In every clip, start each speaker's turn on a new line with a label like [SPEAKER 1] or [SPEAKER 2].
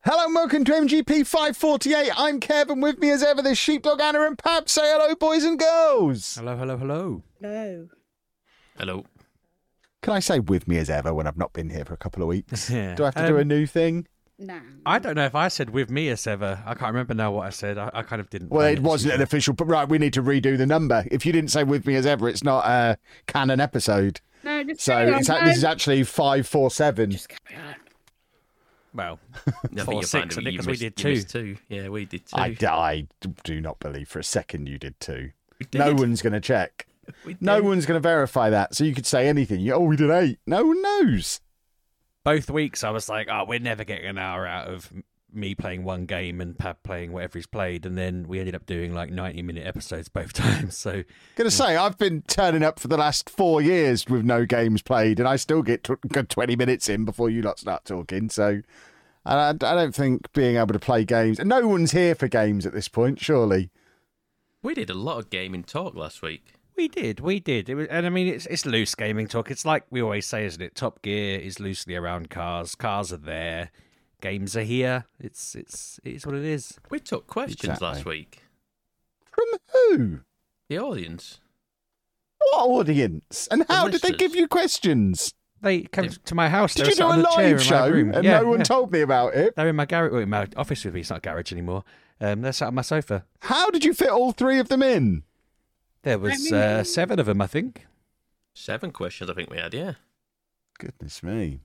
[SPEAKER 1] Hello and welcome to MGP 548. I'm Kevin. With me as ever, there's Sheepdog, Anna and Pab. Say hello, boys and girls.
[SPEAKER 2] Hello, hello, hello.
[SPEAKER 3] No.
[SPEAKER 4] Hello.
[SPEAKER 1] Can I say with me as ever when I've not been here for a couple of weeks?
[SPEAKER 2] Yeah.
[SPEAKER 1] Do I have to do a new thing?
[SPEAKER 3] No.
[SPEAKER 2] I don't know if I said with me as ever. I can't remember now what I said. I kind of didn't.
[SPEAKER 1] Well,
[SPEAKER 2] plan
[SPEAKER 1] it wasn't an official... But right, we need to redo the number. If you didn't say with me as ever, it's not a canon episode.
[SPEAKER 3] No, just
[SPEAKER 1] So
[SPEAKER 3] carry on.
[SPEAKER 1] this is actually 547.
[SPEAKER 3] Just carry on.
[SPEAKER 2] Well,
[SPEAKER 4] I
[SPEAKER 2] 4
[SPEAKER 4] you'll
[SPEAKER 2] 6,
[SPEAKER 4] find
[SPEAKER 2] I think,
[SPEAKER 4] you
[SPEAKER 2] because we
[SPEAKER 4] missed-
[SPEAKER 2] did
[SPEAKER 4] you
[SPEAKER 2] two.
[SPEAKER 4] missed two. Yeah, we did two.
[SPEAKER 1] I do not believe for a second you did too.
[SPEAKER 4] We did.
[SPEAKER 1] No one's going to check.
[SPEAKER 4] We did.
[SPEAKER 1] No one's going to verify that. So you could say anything. We did 8. No one knows.
[SPEAKER 2] both weeks I was like, oh, we're never getting an hour out of me playing one game and Pab playing whatever he's played. And then we ended up doing like 90-minute episodes both times. So
[SPEAKER 1] Gonna say, I've been turning up for the last 4 years with no games played, and I still get good 20 minutes in before you lot start talking. So I don't think being able to play games... And no one's here for games at this point, surely.
[SPEAKER 4] We did a lot of gaming talk last week.
[SPEAKER 2] we did. It was, and I mean, it's loose gaming talk. It's like we always say, isn't it? Top Gear is loosely around cars. Cars are there. Games are here. It is what it is.
[SPEAKER 4] We took questions
[SPEAKER 1] Exactly.
[SPEAKER 4] last week.
[SPEAKER 1] From who?
[SPEAKER 4] The audience.
[SPEAKER 1] What audience? And how did they
[SPEAKER 4] listeners.
[SPEAKER 1] give you questions?
[SPEAKER 2] They came to my house.
[SPEAKER 1] Did
[SPEAKER 2] They
[SPEAKER 1] you do
[SPEAKER 2] were
[SPEAKER 1] a
[SPEAKER 2] sat on chair
[SPEAKER 1] live
[SPEAKER 2] in my
[SPEAKER 1] show
[SPEAKER 2] room.
[SPEAKER 1] and
[SPEAKER 2] Yeah,
[SPEAKER 1] no one
[SPEAKER 2] yeah.
[SPEAKER 1] told me about it?
[SPEAKER 2] They're in my garage, in my office with me. It's not a garage anymore. They're sat on my sofa.
[SPEAKER 1] How did you fit all 3 of them in?
[SPEAKER 2] There was 7 of them, I think.
[SPEAKER 4] 7 questions I think we had, yeah.
[SPEAKER 1] Goodness me.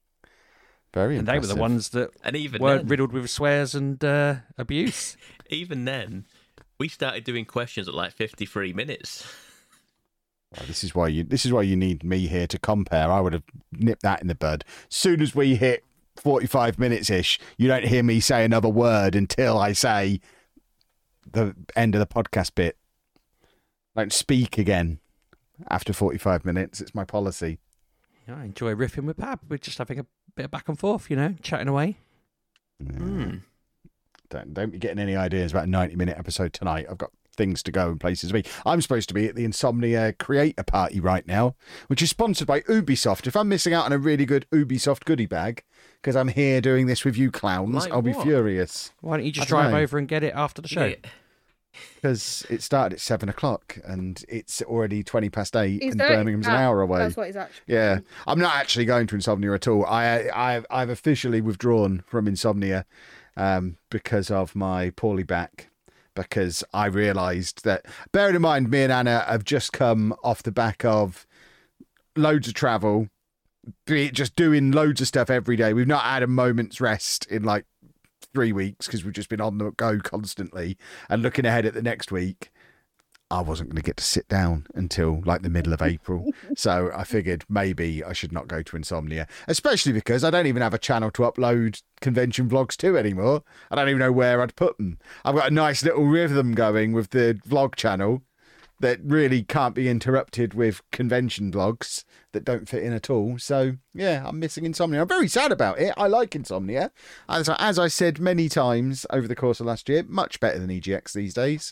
[SPEAKER 1] Very
[SPEAKER 2] And they were
[SPEAKER 1] impressive.
[SPEAKER 2] the ones that
[SPEAKER 4] And even
[SPEAKER 2] were
[SPEAKER 4] then,
[SPEAKER 2] riddled with swears and abuse.
[SPEAKER 4] even then, we started doing questions at like 53 minutes.
[SPEAKER 1] Well, this is why you need me here to compare. I would have nipped that in the bud. Soon as we hit 45 minutes ish, you don't hear me say another word until I say the end of the podcast bit. I don't speak again after 45 minutes. It's my policy.
[SPEAKER 2] Yeah, I enjoy riffing with Pab. We're just having a bit of back and forth, chatting away.
[SPEAKER 1] Don't be getting any ideas about a 90-minute episode tonight. I've got things to go and places to be. I'm supposed to be at the Insomnia Creator Party right now, which is sponsored by Ubisoft. If I'm missing out on a really good Ubisoft goodie bag because I'm here doing this with you clowns,
[SPEAKER 4] Like
[SPEAKER 1] I'll be
[SPEAKER 4] what?
[SPEAKER 1] furious.
[SPEAKER 2] Why don't you just
[SPEAKER 1] I don't
[SPEAKER 2] drive
[SPEAKER 1] know.
[SPEAKER 2] over and get it after the show?
[SPEAKER 4] Yeah.
[SPEAKER 1] Because it started at 7 o'clock and it's already 20 past 8
[SPEAKER 3] He's
[SPEAKER 1] and
[SPEAKER 3] doing
[SPEAKER 1] Birmingham's an
[SPEAKER 3] that.
[SPEAKER 1] hour away.
[SPEAKER 3] That's what he's actually
[SPEAKER 1] Yeah,
[SPEAKER 3] doing.
[SPEAKER 1] I'm not actually going to Insomnia at all. I've officially withdrawn from Insomnia because of my poorly back. Because I realised that, bearing in mind, me and Anna have just come off the back of loads of travel, be it just doing loads of stuff every day. We've not had a moment's rest in like 3 weeks because we've just been on the go constantly. And looking ahead at the next week, I wasn't going to get to sit down until like the middle of April. So I figured maybe I should not go to Insomnia, especially because I don't even have a channel to upload convention vlogs to anymore. I don't even know where I'd put them. I've got a nice little rhythm going with the vlog channel that really can't be interrupted with convention vlogs that don't fit in at all. So yeah, I'm missing Insomnia. I'm very sad about it. I like Insomnia. As I said many times over the course of last year, much better than EGX these days.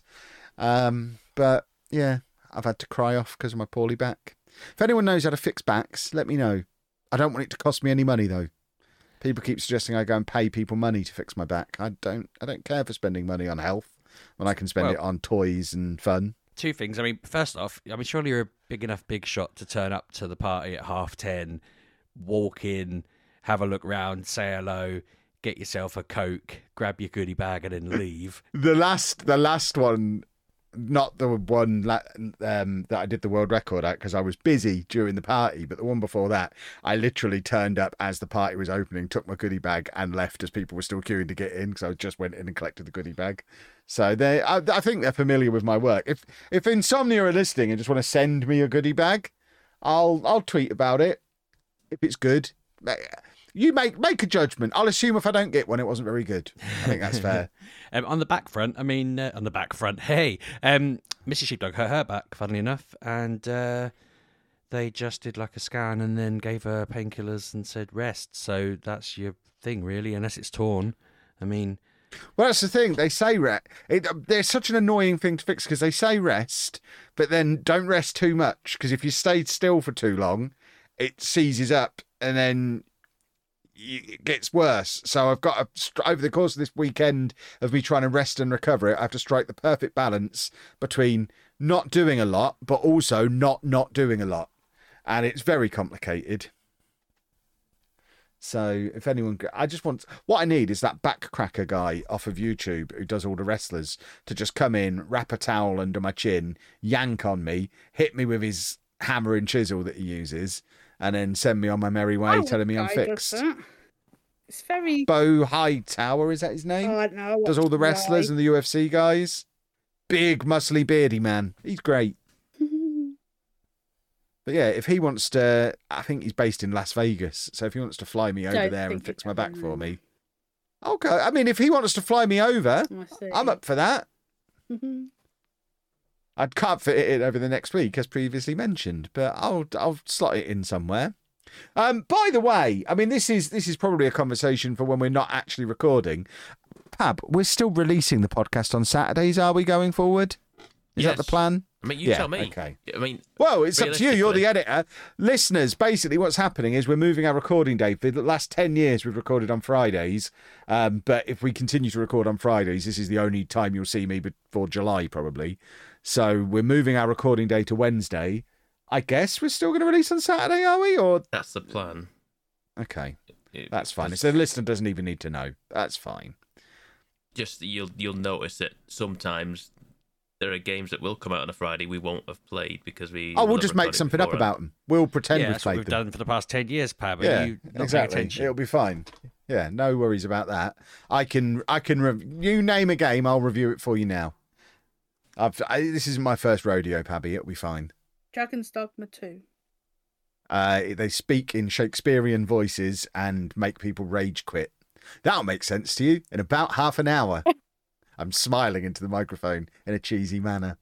[SPEAKER 1] But yeah, I've had to cry off because of my poorly back. If anyone knows how to fix backs, let me know. I don't want it to cost me any money though. People keep suggesting I go and pay people money to fix my back. I don't care for spending money on health when I can spend it on toys and fun.
[SPEAKER 2] 2 things. I mean, first off, surely you're a big shot to turn up to the party at 10:30, walk in, have a look round, say hello, get yourself a Coke, grab your goodie bag, and then leave.
[SPEAKER 1] The last one, not the one that I did the world record at because I was busy during the party, but the one before that, I literally turned up as the party was opening, took my goodie bag and left as people were still queuing to get in because I just went in and collected the goodie bag. So I think they're familiar with my work. If Insomnia are listening and just want to send me a goodie bag, I'll tweet about it if it's good. You make a judgment. I'll assume if I don't get one, it wasn't very good. I think that's fair.
[SPEAKER 2] On the back front, hey, Mrs. Sheepdog hurt her back, funnily enough, and they just did like a scan and then gave her painkillers and said rest. So that's your thing, really, unless it's torn. I mean,
[SPEAKER 1] Well, that's the thing. They say rest. There's such an annoying thing to fix because they say rest, but then don't rest too much because if you stayed still for too long, it seizes up and then it gets worse. So I've got to, over the course of this weekend of me trying to rest and recover it, I have to strike the perfect balance between not doing a lot, but also not doing a lot. And it's very complicated. So if anyone, what I need is that backcracker guy off of YouTube who does all the wrestlers to just come in, wrap a towel under my chin, yank on me, hit me with his hammer and chisel that he uses, and then send me on my merry way, telling me I'm fixed.
[SPEAKER 3] It's very...
[SPEAKER 1] Bo Hightower, is that his name?
[SPEAKER 3] Oh, I don't know.
[SPEAKER 1] Does all the wrestlers and the UFC guys. Big, muscly, beardy man. He's great. But yeah, if he wants to, I think he's based in Las Vegas. So if he wants to fly me over there and fix my back for me, okay. I mean, if he wants to fly me over, I'm up for that. I can't fit it in over the next week, as previously mentioned, but I'll slot it in somewhere. By the way, I mean, this is probably a conversation for when we're not actually recording. Pab, we're still releasing the podcast on Saturdays, are we, going forward? Is that the plan?
[SPEAKER 4] I mean, you tell me.
[SPEAKER 1] Okay.
[SPEAKER 4] I mean,
[SPEAKER 1] well, it's up to you. You're the editor. Listeners, basically what's happening is we're moving our recording date. For the last 10 years, we've recorded on Fridays. But if we continue to record on Fridays, this is the only time you'll see me before July, probably. So we're moving our recording day to Wednesday. I guess we're still going to release on Saturday, are we? Or
[SPEAKER 4] that's the plan.
[SPEAKER 1] Okay. That's fine. So the listener doesn't even need to know. That's fine.
[SPEAKER 4] Just you'll notice that sometimes there are games that will come out on a Friday we won't have played because
[SPEAKER 1] we'll just make something up about them. We'll pretend we've
[SPEAKER 2] that's what
[SPEAKER 1] played
[SPEAKER 2] we've
[SPEAKER 1] them.
[SPEAKER 2] done for the past 10 years, Pab.
[SPEAKER 1] Yeah,
[SPEAKER 2] You not
[SPEAKER 1] exactly.
[SPEAKER 2] paying attention?
[SPEAKER 1] It'll be fine. Yeah, no worries about that. I can you name a game, I'll review it for you now. This isn't my first rodeo, Pabby. It'll be fine.
[SPEAKER 3] Dragon's Dogma 2.
[SPEAKER 1] They speak in Shakespearean voices and make people rage quit. That'll make sense to you in about half an hour. I'm smiling into the microphone in a cheesy manner.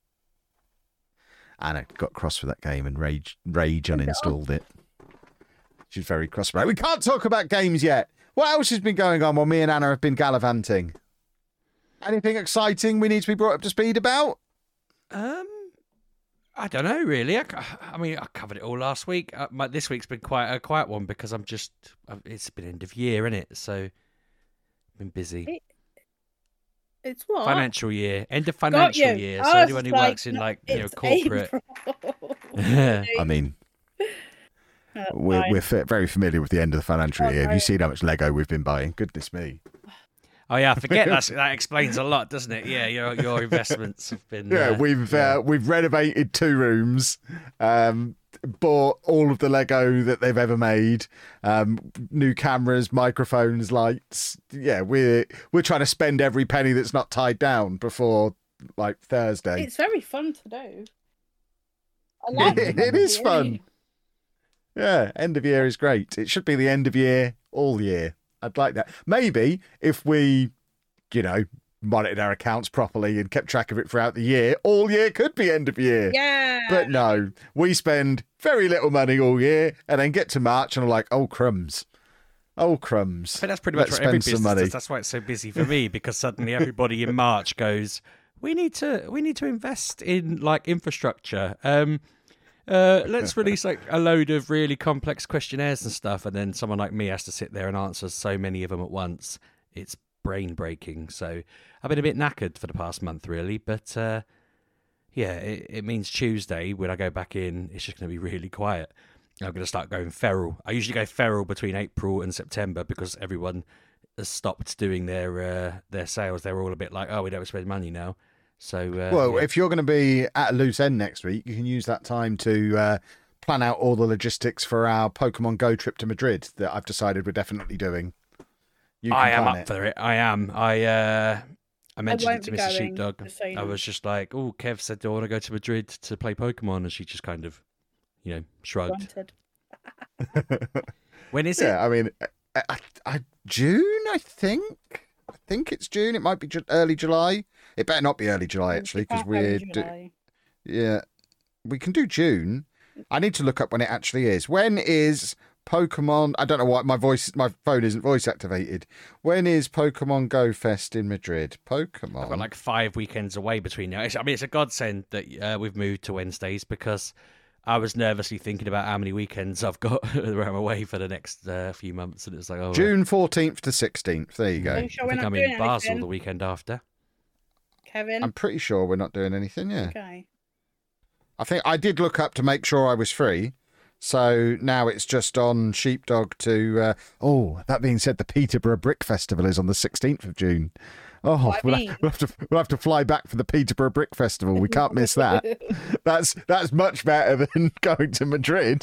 [SPEAKER 1] Anna got cross with that game and rage uninstalled it. She's very cross about it. We can't talk about games yet. What else has been going on while me and Anna have been gallivanting? Anything exciting we need to be brought up to speed about?
[SPEAKER 2] I don't know, really. I mean, I covered it all last week. This week's been quite a quiet one because it's been end of year, isn't it? So I've been busy.
[SPEAKER 3] It's what?
[SPEAKER 2] Financial year. End of financial year. So anyone who works in corporate.
[SPEAKER 1] I mean, we're very familiar with the end of the financial year. Have you seen how much Lego we've been buying? Goodness me.
[SPEAKER 2] Oh yeah, I forget that explains a lot, doesn't it? Yeah, your investments have been.
[SPEAKER 1] Yeah, we've renovated 2 rooms, bought all of the Lego that they've ever made, new cameras, microphones, lights. Yeah, we're trying to spend every penny that's not tied down before like Thursday.
[SPEAKER 3] It's very fun to do. I like
[SPEAKER 1] it is fun. Yeah, end of year is great. It should be the end of year all year. I'd like that. Maybe if we, monitored our accounts properly and kept track of it throughout the year, all year could be end of year.
[SPEAKER 3] Yeah.
[SPEAKER 1] But no, we spend very little money all year and then get to March and are like, oh, crumbs. Oh, crumbs.
[SPEAKER 2] But that's pretty much what every business does. That's why it's so busy for me, because suddenly everybody in March goes, we need to invest in like infrastructure. Let's release like a load of really complex questionnaires and stuff, and then someone like me has to sit there and answer so many of them at once. It's brain breaking. So I've been a bit knackered for the past month, really. But it means Tuesday when I go back in, it's just going to be really quiet. I'm going to start going feral. I usually go feral between April and September because everyone has stopped doing their sales. They're all a bit like, oh, we don't spend money now. So,
[SPEAKER 1] if you're going to be at a loose end next week, you can use that time to plan out all the logistics for our Pokemon Go trip to Madrid that I've decided we're definitely doing.
[SPEAKER 2] I am up for it. I am. I mentioned it to Mrs. Sheepdog. I was just like, oh, Kev said, do I want to go to Madrid to play Pokemon? And she just kind of, shrugged. When is it?
[SPEAKER 1] Yeah, I mean, June, I think. I think it's June. It might be early July. It better not be early July, actually, because yeah, we can do June. I need to look up when it actually is. When is Pokemon? I don't know why my phone isn't voice activated. When is Pokemon Go Fest in Madrid? Pokemon.
[SPEAKER 2] I've got like 5 weekends away between now. I mean, it's a godsend that we've moved to Wednesdays because I was nervously thinking about how many weekends I've got where I'm away for the next few months, and it was like, oh,
[SPEAKER 1] June 14th to 16th. There you go.
[SPEAKER 3] Are you sure
[SPEAKER 2] I
[SPEAKER 3] we're
[SPEAKER 2] think
[SPEAKER 3] not
[SPEAKER 2] I'm
[SPEAKER 3] doing
[SPEAKER 2] in Basel
[SPEAKER 3] anything?
[SPEAKER 2] the weekend after.
[SPEAKER 3] Kevin?
[SPEAKER 1] I'm pretty sure we're not doing anything, yeah.
[SPEAKER 3] Okay.
[SPEAKER 1] I think I did look up to make sure I was free. So now it's just on Sheepdog to... that being said, the Peterborough Brick Festival is on the 16th of June. Oh,
[SPEAKER 3] What I
[SPEAKER 1] we'll have to fly back for the Peterborough Brick Festival. We can't miss that. That's much better than going to Madrid.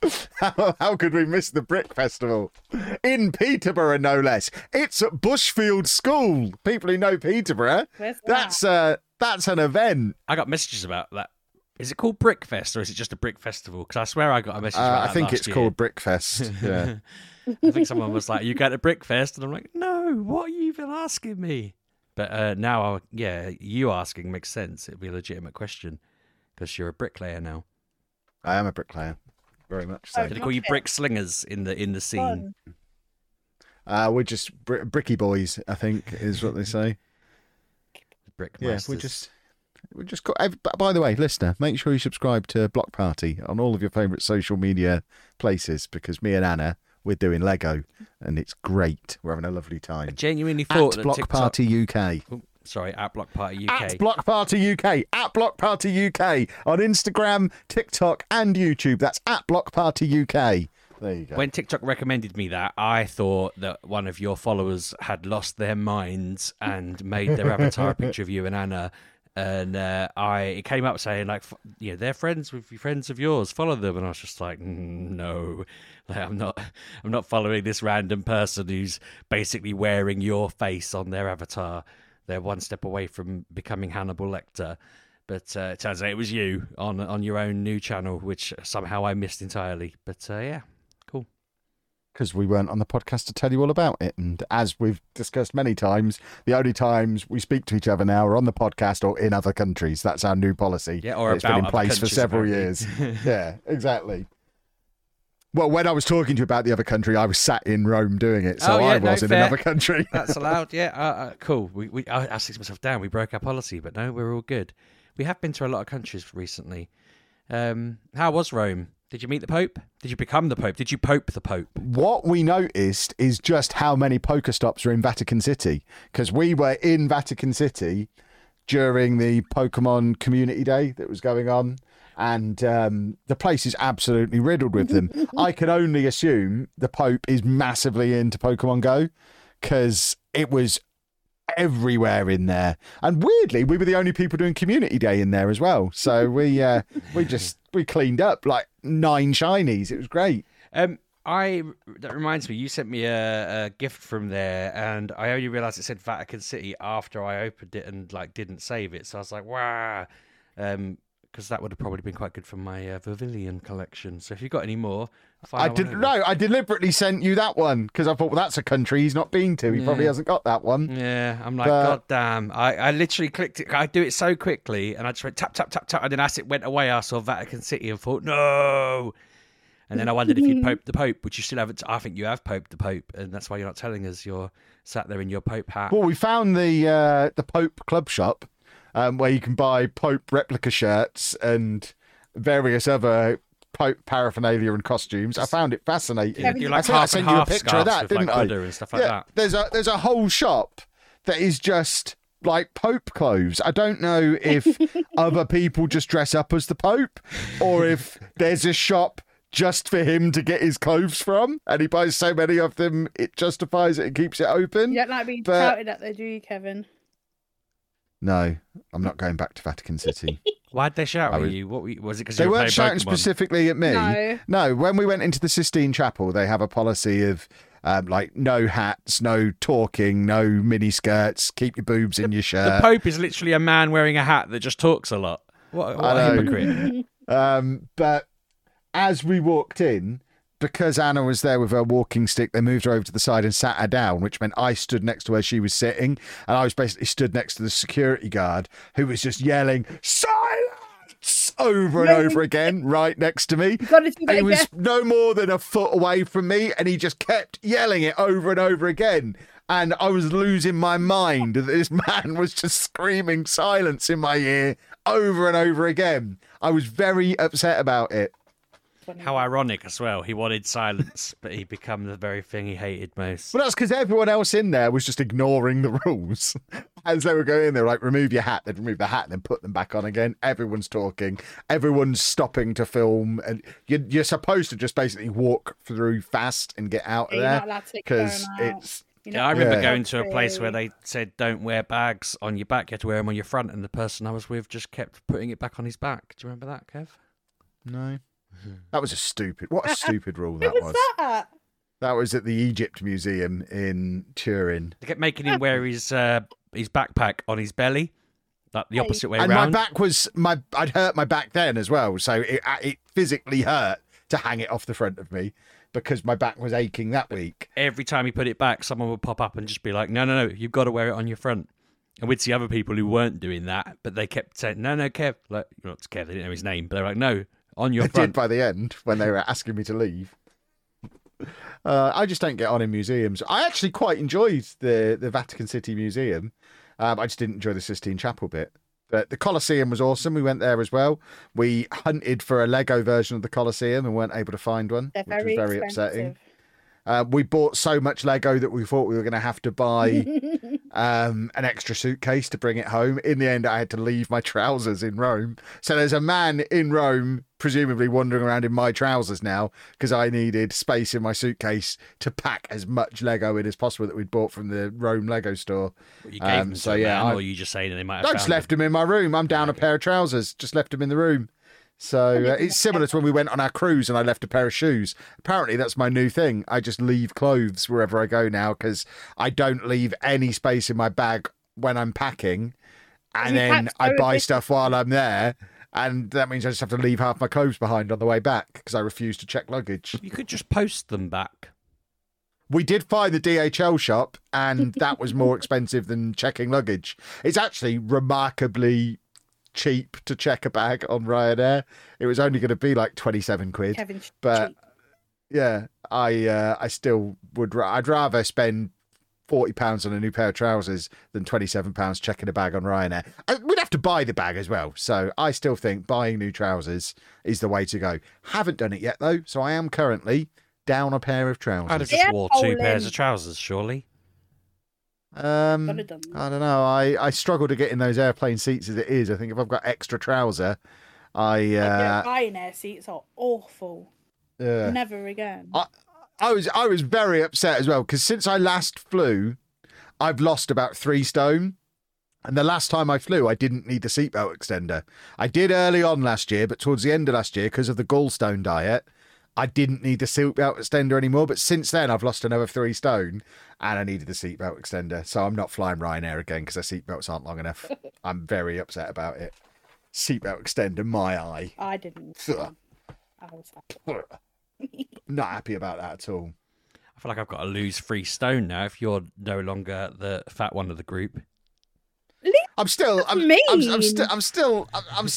[SPEAKER 1] How could we miss the Brick Festival? In Peterborough, no less. It's at Bushfield School. People who know Peterborough,
[SPEAKER 3] Where's that?
[SPEAKER 1] that's an event.
[SPEAKER 2] I got messages about that. Is it called Brickfest or is it just a Brick Festival? Because I swear I got a message about that
[SPEAKER 1] I think
[SPEAKER 2] last
[SPEAKER 1] it's
[SPEAKER 2] year.
[SPEAKER 1] called Brickfest. Yeah.
[SPEAKER 2] I think someone was like, "You go to Brickfest," and I'm like, "No, what are you even asking me?" But now, you asking makes sense. It'd be a legitimate question because you're a bricklayer now.
[SPEAKER 1] I am a bricklayer, very much so.
[SPEAKER 3] Oh,
[SPEAKER 2] Do they call you
[SPEAKER 3] Okay.
[SPEAKER 2] brick slingers in the scene?
[SPEAKER 3] Fun.
[SPEAKER 1] We're just bricky boys, I think, is what they say.
[SPEAKER 2] Brick
[SPEAKER 1] Yeah,
[SPEAKER 2] masters.
[SPEAKER 1] we just got. By the way, listener, make sure you subscribe to Block Party on all of your favourite social media places because me and Anna, we're doing Lego and it's great. We're having a lovely
[SPEAKER 2] I
[SPEAKER 1] time.
[SPEAKER 2] genuinely thought
[SPEAKER 1] At
[SPEAKER 2] that
[SPEAKER 1] Block
[SPEAKER 2] TikTok...
[SPEAKER 1] Party UK.
[SPEAKER 2] Oh, sorry, at Block Party UK.
[SPEAKER 1] At Block Party UK. At Block Party UK on Instagram, TikTok, and YouTube. That's at Block Party UK. There you go.
[SPEAKER 2] When TikTok recommended me that, I thought that one of your followers had lost their minds and made their avatar a picture of you and Anna. And it came up saying like, they're friends of yours. Follow them, and I was just like, no, like I'm not following this random person who's basically wearing your face on their avatar. They're one step away from becoming Hannibal Lecter. But it turns out it was you on your own new channel, which somehow I missed entirely. But yeah, cool.
[SPEAKER 1] Because we weren't on the podcast to tell you all about it. And as we've discussed many times, the only times we speak to each other now are on the podcast or in other countries. That's our new policy.
[SPEAKER 2] Yeah, or
[SPEAKER 1] it's been in
[SPEAKER 2] about other
[SPEAKER 1] place for
[SPEAKER 2] countries,
[SPEAKER 1] several
[SPEAKER 2] apparently.
[SPEAKER 1] years. Yeah, exactly. Well, when I was talking to you about the other country, I was sat in Rome doing it, so
[SPEAKER 2] Oh, yeah,
[SPEAKER 1] I
[SPEAKER 2] no,
[SPEAKER 1] was in
[SPEAKER 2] fair.
[SPEAKER 1] another country.
[SPEAKER 2] That's allowed, yeah. Cool. I sit myself down. We broke our policy, but no, we're all good. We have been to a lot of countries recently. How was Rome? Did you meet the Pope? Did you become the Pope? Did you Pope the Pope?
[SPEAKER 1] What we noticed is just how many Pokestops are in Vatican City, because we were in Vatican City during the Pokemon Community Day that was going on, and the place is absolutely riddled with them. I can only assume the Pope is massively into Pokemon Go, because it was everywhere in there, and weirdly we were the only people doing Community Day in there as well, so we cleaned up like 9 shinies. It was great.
[SPEAKER 2] That reminds me, you sent me a gift from there, and I only realised it said Vatican City after I opened it and like didn't save it. So I was like, wow, because that would have probably been quite good for my Vervillion collection. So if you've got any more,
[SPEAKER 1] I deliberately sent you that one because I thought, well, that's a country he's not been to. He probably
[SPEAKER 2] Yeah.
[SPEAKER 1] hasn't got that one.
[SPEAKER 2] Yeah, I'm like,
[SPEAKER 1] But-
[SPEAKER 2] God damn. I literally clicked it. I do it so quickly, and I just went tap, tap, tap, tap. And then as it went away, I saw Vatican City and thought, no. And then I wondered if you'd poped the Pope, which you still haven't. I think you have poped the Pope, and that's why you're not telling us you're sat there in your Pope hat.
[SPEAKER 1] Well, we found the Pope Club shop where you can buy Pope replica shirts and various other Pope paraphernalia and costumes. I found it fascinating.
[SPEAKER 2] Yeah, you
[SPEAKER 1] I
[SPEAKER 2] like
[SPEAKER 1] think I
[SPEAKER 2] half
[SPEAKER 1] sent
[SPEAKER 2] and
[SPEAKER 1] you a
[SPEAKER 2] half
[SPEAKER 1] picture of
[SPEAKER 2] scarves
[SPEAKER 1] that,
[SPEAKER 2] with
[SPEAKER 1] didn't
[SPEAKER 2] like
[SPEAKER 1] I?
[SPEAKER 2] Buddha and stuff like that.
[SPEAKER 1] There's a whole shop that is just like Pope clothes. I don't know if other people just dress up as the Pope or if there's a shop just for him to get his clothes from and he buys so many of them it justifies it and keeps it open.
[SPEAKER 3] You don't like being
[SPEAKER 1] But-
[SPEAKER 3] touted at there, do you, Kevin?
[SPEAKER 1] No, I'm not going back to Vatican City.
[SPEAKER 2] Why'd they shout
[SPEAKER 1] I
[SPEAKER 2] at
[SPEAKER 1] was-
[SPEAKER 2] you? Was it because
[SPEAKER 1] They
[SPEAKER 2] you were
[SPEAKER 1] weren't
[SPEAKER 2] playing
[SPEAKER 1] shouting
[SPEAKER 2] Pokemon?
[SPEAKER 1] specifically at me.
[SPEAKER 3] No.
[SPEAKER 1] No, when we went into the Sistine Chapel, they have a policy of like no hats, no talking, no mini skirts, keep your boobs in your
[SPEAKER 2] The
[SPEAKER 1] shirt.
[SPEAKER 2] Pope is literally a man wearing a hat that just talks a lot. What
[SPEAKER 1] I
[SPEAKER 2] a
[SPEAKER 1] know.
[SPEAKER 2] hypocrite.
[SPEAKER 1] But as we walked in, because Anna was there with her walking stick, they moved her over to the side and sat her down, which meant I stood next to where she was sitting, and I was basically stood next to the security guard who was just yelling, "Silence!" over and over again, right next to me.
[SPEAKER 3] You got to do that
[SPEAKER 1] He was
[SPEAKER 3] again.
[SPEAKER 1] no more than a foot away from me, and he just kept yelling it over and over again. And I was losing my mind. This man was just screaming silence in my ear over and over again. I was very upset about it.
[SPEAKER 3] Funny.
[SPEAKER 2] How ironic as well. He wanted silence, but he become the very thing he hated most.
[SPEAKER 1] But that's because everyone else in there was just ignoring the rules. As they were going in, they were like, remove your hat. They'd remove the hat and then put them back on again. Everyone's talking. Everyone's stopping to film. And you're supposed to just basically walk through fast and get out of
[SPEAKER 3] You're
[SPEAKER 1] there.
[SPEAKER 3] not allowed to take your
[SPEAKER 1] Because
[SPEAKER 3] phone out.
[SPEAKER 1] it's...
[SPEAKER 3] You're
[SPEAKER 2] Yeah,
[SPEAKER 3] not
[SPEAKER 2] I remember
[SPEAKER 1] Yeah.
[SPEAKER 2] going to a place where
[SPEAKER 3] free.
[SPEAKER 2] they said don't wear bags on your back, you had to wear them on your front, and the person I was with just kept putting it back on his back. Do you remember that, Kev?
[SPEAKER 1] No. That was what a stupid rule
[SPEAKER 3] Who
[SPEAKER 1] that
[SPEAKER 3] was
[SPEAKER 1] was.
[SPEAKER 3] that?
[SPEAKER 1] That was at the Egypt Museum in Turin.
[SPEAKER 2] They kept making him wear his backpack on his belly, like the
[SPEAKER 3] Hey.
[SPEAKER 2] opposite way
[SPEAKER 1] And
[SPEAKER 2] around.
[SPEAKER 1] my back was I'd hurt my back then as well, so it physically hurt to hang it off the front of me because my back was aching that week.
[SPEAKER 2] Every time he put it back, someone would pop up and just be like, no, you've got to wear it on your front. And we'd see other people who weren't doing that, but they kept saying, no, Kev. Like, not Kev, they didn't know his name, but they were like, no, on your
[SPEAKER 1] I did
[SPEAKER 2] front.
[SPEAKER 1] by the end when they were asking me to leave. I just don't get on in museums. I actually quite enjoyed the Vatican City Museum. I just didn't enjoy the Sistine Chapel bit. But the Colosseum was awesome. We went there as well. We hunted for a Lego version of the Colosseum and weren't able to find one,
[SPEAKER 3] They're
[SPEAKER 1] which was very
[SPEAKER 3] expensive.
[SPEAKER 1] upsetting. We bought so much Lego that we thought we were going to have to buy an extra suitcase to bring it home. In the end, I had to leave my trousers in Rome. So there's a man in Rome, presumably wandering around in my trousers now, because I needed space in my suitcase to pack as much Lego in as possible that we'd bought from the Rome Lego store.
[SPEAKER 2] You gave them
[SPEAKER 1] so
[SPEAKER 2] to
[SPEAKER 1] yeah,
[SPEAKER 2] a man,
[SPEAKER 1] I-
[SPEAKER 2] or you just saying they might have
[SPEAKER 1] I
[SPEAKER 2] found
[SPEAKER 1] just
[SPEAKER 2] them?
[SPEAKER 1] left them in my room. I'm down a pair of trousers. Just left them in the room. So it's similar to when we went on our cruise and I left a pair of shoes. Apparently, that's my new thing. I just leave clothes wherever I go now because I don't leave any space in my bag when I'm packing. And
[SPEAKER 3] You
[SPEAKER 1] then
[SPEAKER 3] pack
[SPEAKER 1] I
[SPEAKER 3] so
[SPEAKER 1] buy
[SPEAKER 3] efficient.
[SPEAKER 1] stuff while I'm there. And that means I just have to leave half my clothes behind on the way back because I refuse to check luggage.
[SPEAKER 2] You could just post them back.
[SPEAKER 1] We did find the DHL shop, and that was more expensive than checking luggage. It's actually remarkably cheap to check a bag on Ryanair. It was only going to be like 27 quid.
[SPEAKER 3] Kevin's
[SPEAKER 1] But
[SPEAKER 3] cheap.
[SPEAKER 1] yeah, I still would. I'd rather spend £40 on a new pair of trousers than £27 checking a bag on Ryanair. We'd have to buy the bag as well. So I still think buying new trousers is the way to go. Haven't done it yet though, so I am currently down a pair of
[SPEAKER 2] I'd have
[SPEAKER 1] trousers.
[SPEAKER 2] just
[SPEAKER 3] Yeah,
[SPEAKER 2] wore 2
[SPEAKER 3] Olin.
[SPEAKER 2] pairs of trousers, surely.
[SPEAKER 3] Gotta done that.
[SPEAKER 1] I don't know. I struggle to get in those airplane seats as it is. I think if I've got extra trouser,
[SPEAKER 3] Yeah, Ryanair seats are awful.
[SPEAKER 1] yeah.
[SPEAKER 3] Never again.
[SPEAKER 1] I was very upset as well because since I last flew, I've lost about 3 stone. And the last time I flew, I didn't need the seatbelt extender. I did early on last year, but towards the end of last year, because of the gallstone diet, I didn't need the seatbelt extender anymore. But since then, I've lost another 3 stone and I needed the seatbelt extender. So I'm not flying Ryanair again because their seatbelts aren't long enough. I'm very upset about it. Seatbelt extender, my eye.
[SPEAKER 3] I didn't.
[SPEAKER 1] Ugh.
[SPEAKER 3] I was happy.
[SPEAKER 1] Not happy about that at all.
[SPEAKER 2] I feel like I've got to lose 3 stone now if you're no longer the fat one of the group.
[SPEAKER 1] I'm still, I'm
[SPEAKER 3] mean.
[SPEAKER 1] still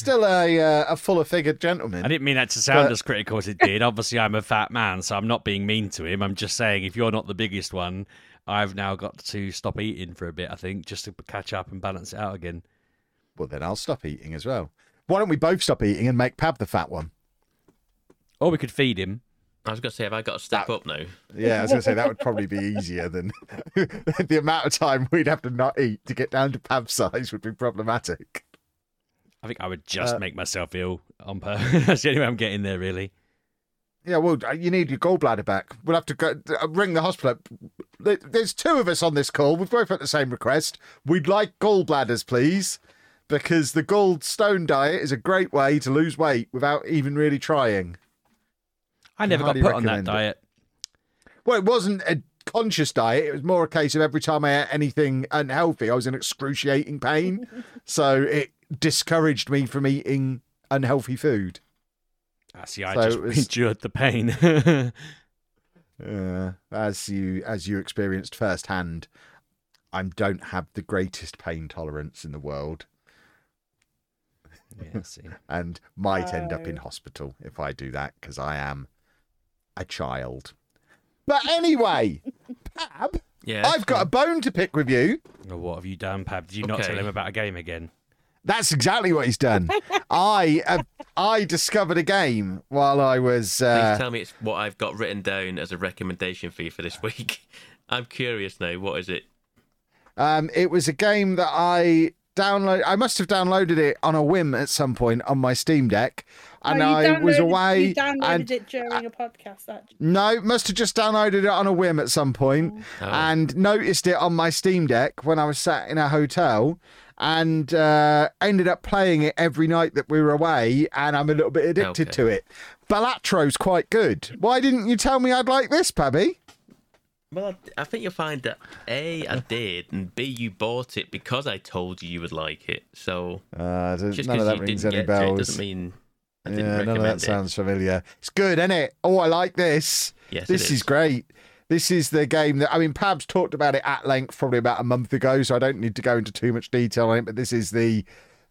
[SPEAKER 1] a fuller figured gentleman.
[SPEAKER 2] I didn't mean that to sound
[SPEAKER 1] But-
[SPEAKER 2] as critical as it did. Obviously, I'm a fat man, so I'm not being mean to him. I'm just saying if you're not the biggest one, I've now got to stop eating for a bit, I think, just to catch up and balance it out again.
[SPEAKER 1] Well, then I'll stop eating as well. Why don't we both stop eating and make Pab the fat one?
[SPEAKER 2] Or we could feed him.
[SPEAKER 4] I was going to say, have I got to step up now?
[SPEAKER 1] Yeah, I was going to say that would probably be easier than the amount of time we'd have to not eat to get down to Pab's size would be problematic.
[SPEAKER 2] I think I would just make myself ill on purpose. That's the only way I'm getting there, really.
[SPEAKER 1] Yeah, well, you need your gallbladder back. We'll have to go ring the hospital. There's 2 of us on this call. We've both got the same request. We'd like gallbladders, please, because the gallstone diet is a great way to lose weight without even really trying.
[SPEAKER 2] I never got
[SPEAKER 1] highly
[SPEAKER 2] put on that
[SPEAKER 1] recommend it.
[SPEAKER 2] diet.
[SPEAKER 1] Well, it wasn't a conscious diet. It was more a case of every time I ate anything unhealthy, I was in excruciating pain. So it discouraged me from eating unhealthy food.
[SPEAKER 2] See, I
[SPEAKER 1] So
[SPEAKER 2] just
[SPEAKER 1] it was-
[SPEAKER 2] endured the pain.
[SPEAKER 1] As you experienced firsthand, I don't have the greatest pain tolerance in the world
[SPEAKER 2] Yeah, see.
[SPEAKER 1] and might end up in
[SPEAKER 3] Oh.
[SPEAKER 1] hospital if I do that because I am a child. But anyway, Pab,
[SPEAKER 4] Yeah.
[SPEAKER 1] I've got a bone to pick with you.
[SPEAKER 2] Well, what have you done, Pab? Did you not
[SPEAKER 4] Okay.
[SPEAKER 2] tell him about a game again?
[SPEAKER 1] That's exactly what he's done. I discovered a game while I was.
[SPEAKER 4] Please tell me it's what I've got written down as a recommendation for you for this week. I'm curious now. What is it?
[SPEAKER 1] It was a game that I download. I must have downloaded it on a whim at some point on my Steam Deck, and I was away.
[SPEAKER 3] You downloaded it during a podcast, actually.
[SPEAKER 1] No, must have just downloaded it on a whim at some point, and noticed it on my Steam Deck when I was sat in a hotel, and ended up playing it every night that we were away, and I'm a little bit addicted to it. Balattro's quite good. Why didn't you tell me I'd like this, Pabby?
[SPEAKER 4] Well, I think you'll find that A, I did, and B, you bought it because I told you would like it. So just
[SPEAKER 1] none of that
[SPEAKER 4] you
[SPEAKER 1] rings
[SPEAKER 4] didn't
[SPEAKER 1] any
[SPEAKER 4] get
[SPEAKER 1] bells.
[SPEAKER 4] to it doesn't mean I didn't recommend
[SPEAKER 1] none of that
[SPEAKER 4] it.
[SPEAKER 1] sounds familiar. It's good, isn't it? Oh, I like this.
[SPEAKER 4] Yes,
[SPEAKER 1] This
[SPEAKER 4] it
[SPEAKER 1] is great. This is the game that, I mean, Pabs talked about it at length probably about a month ago, so I don't need to go into too much detail on it, but this is the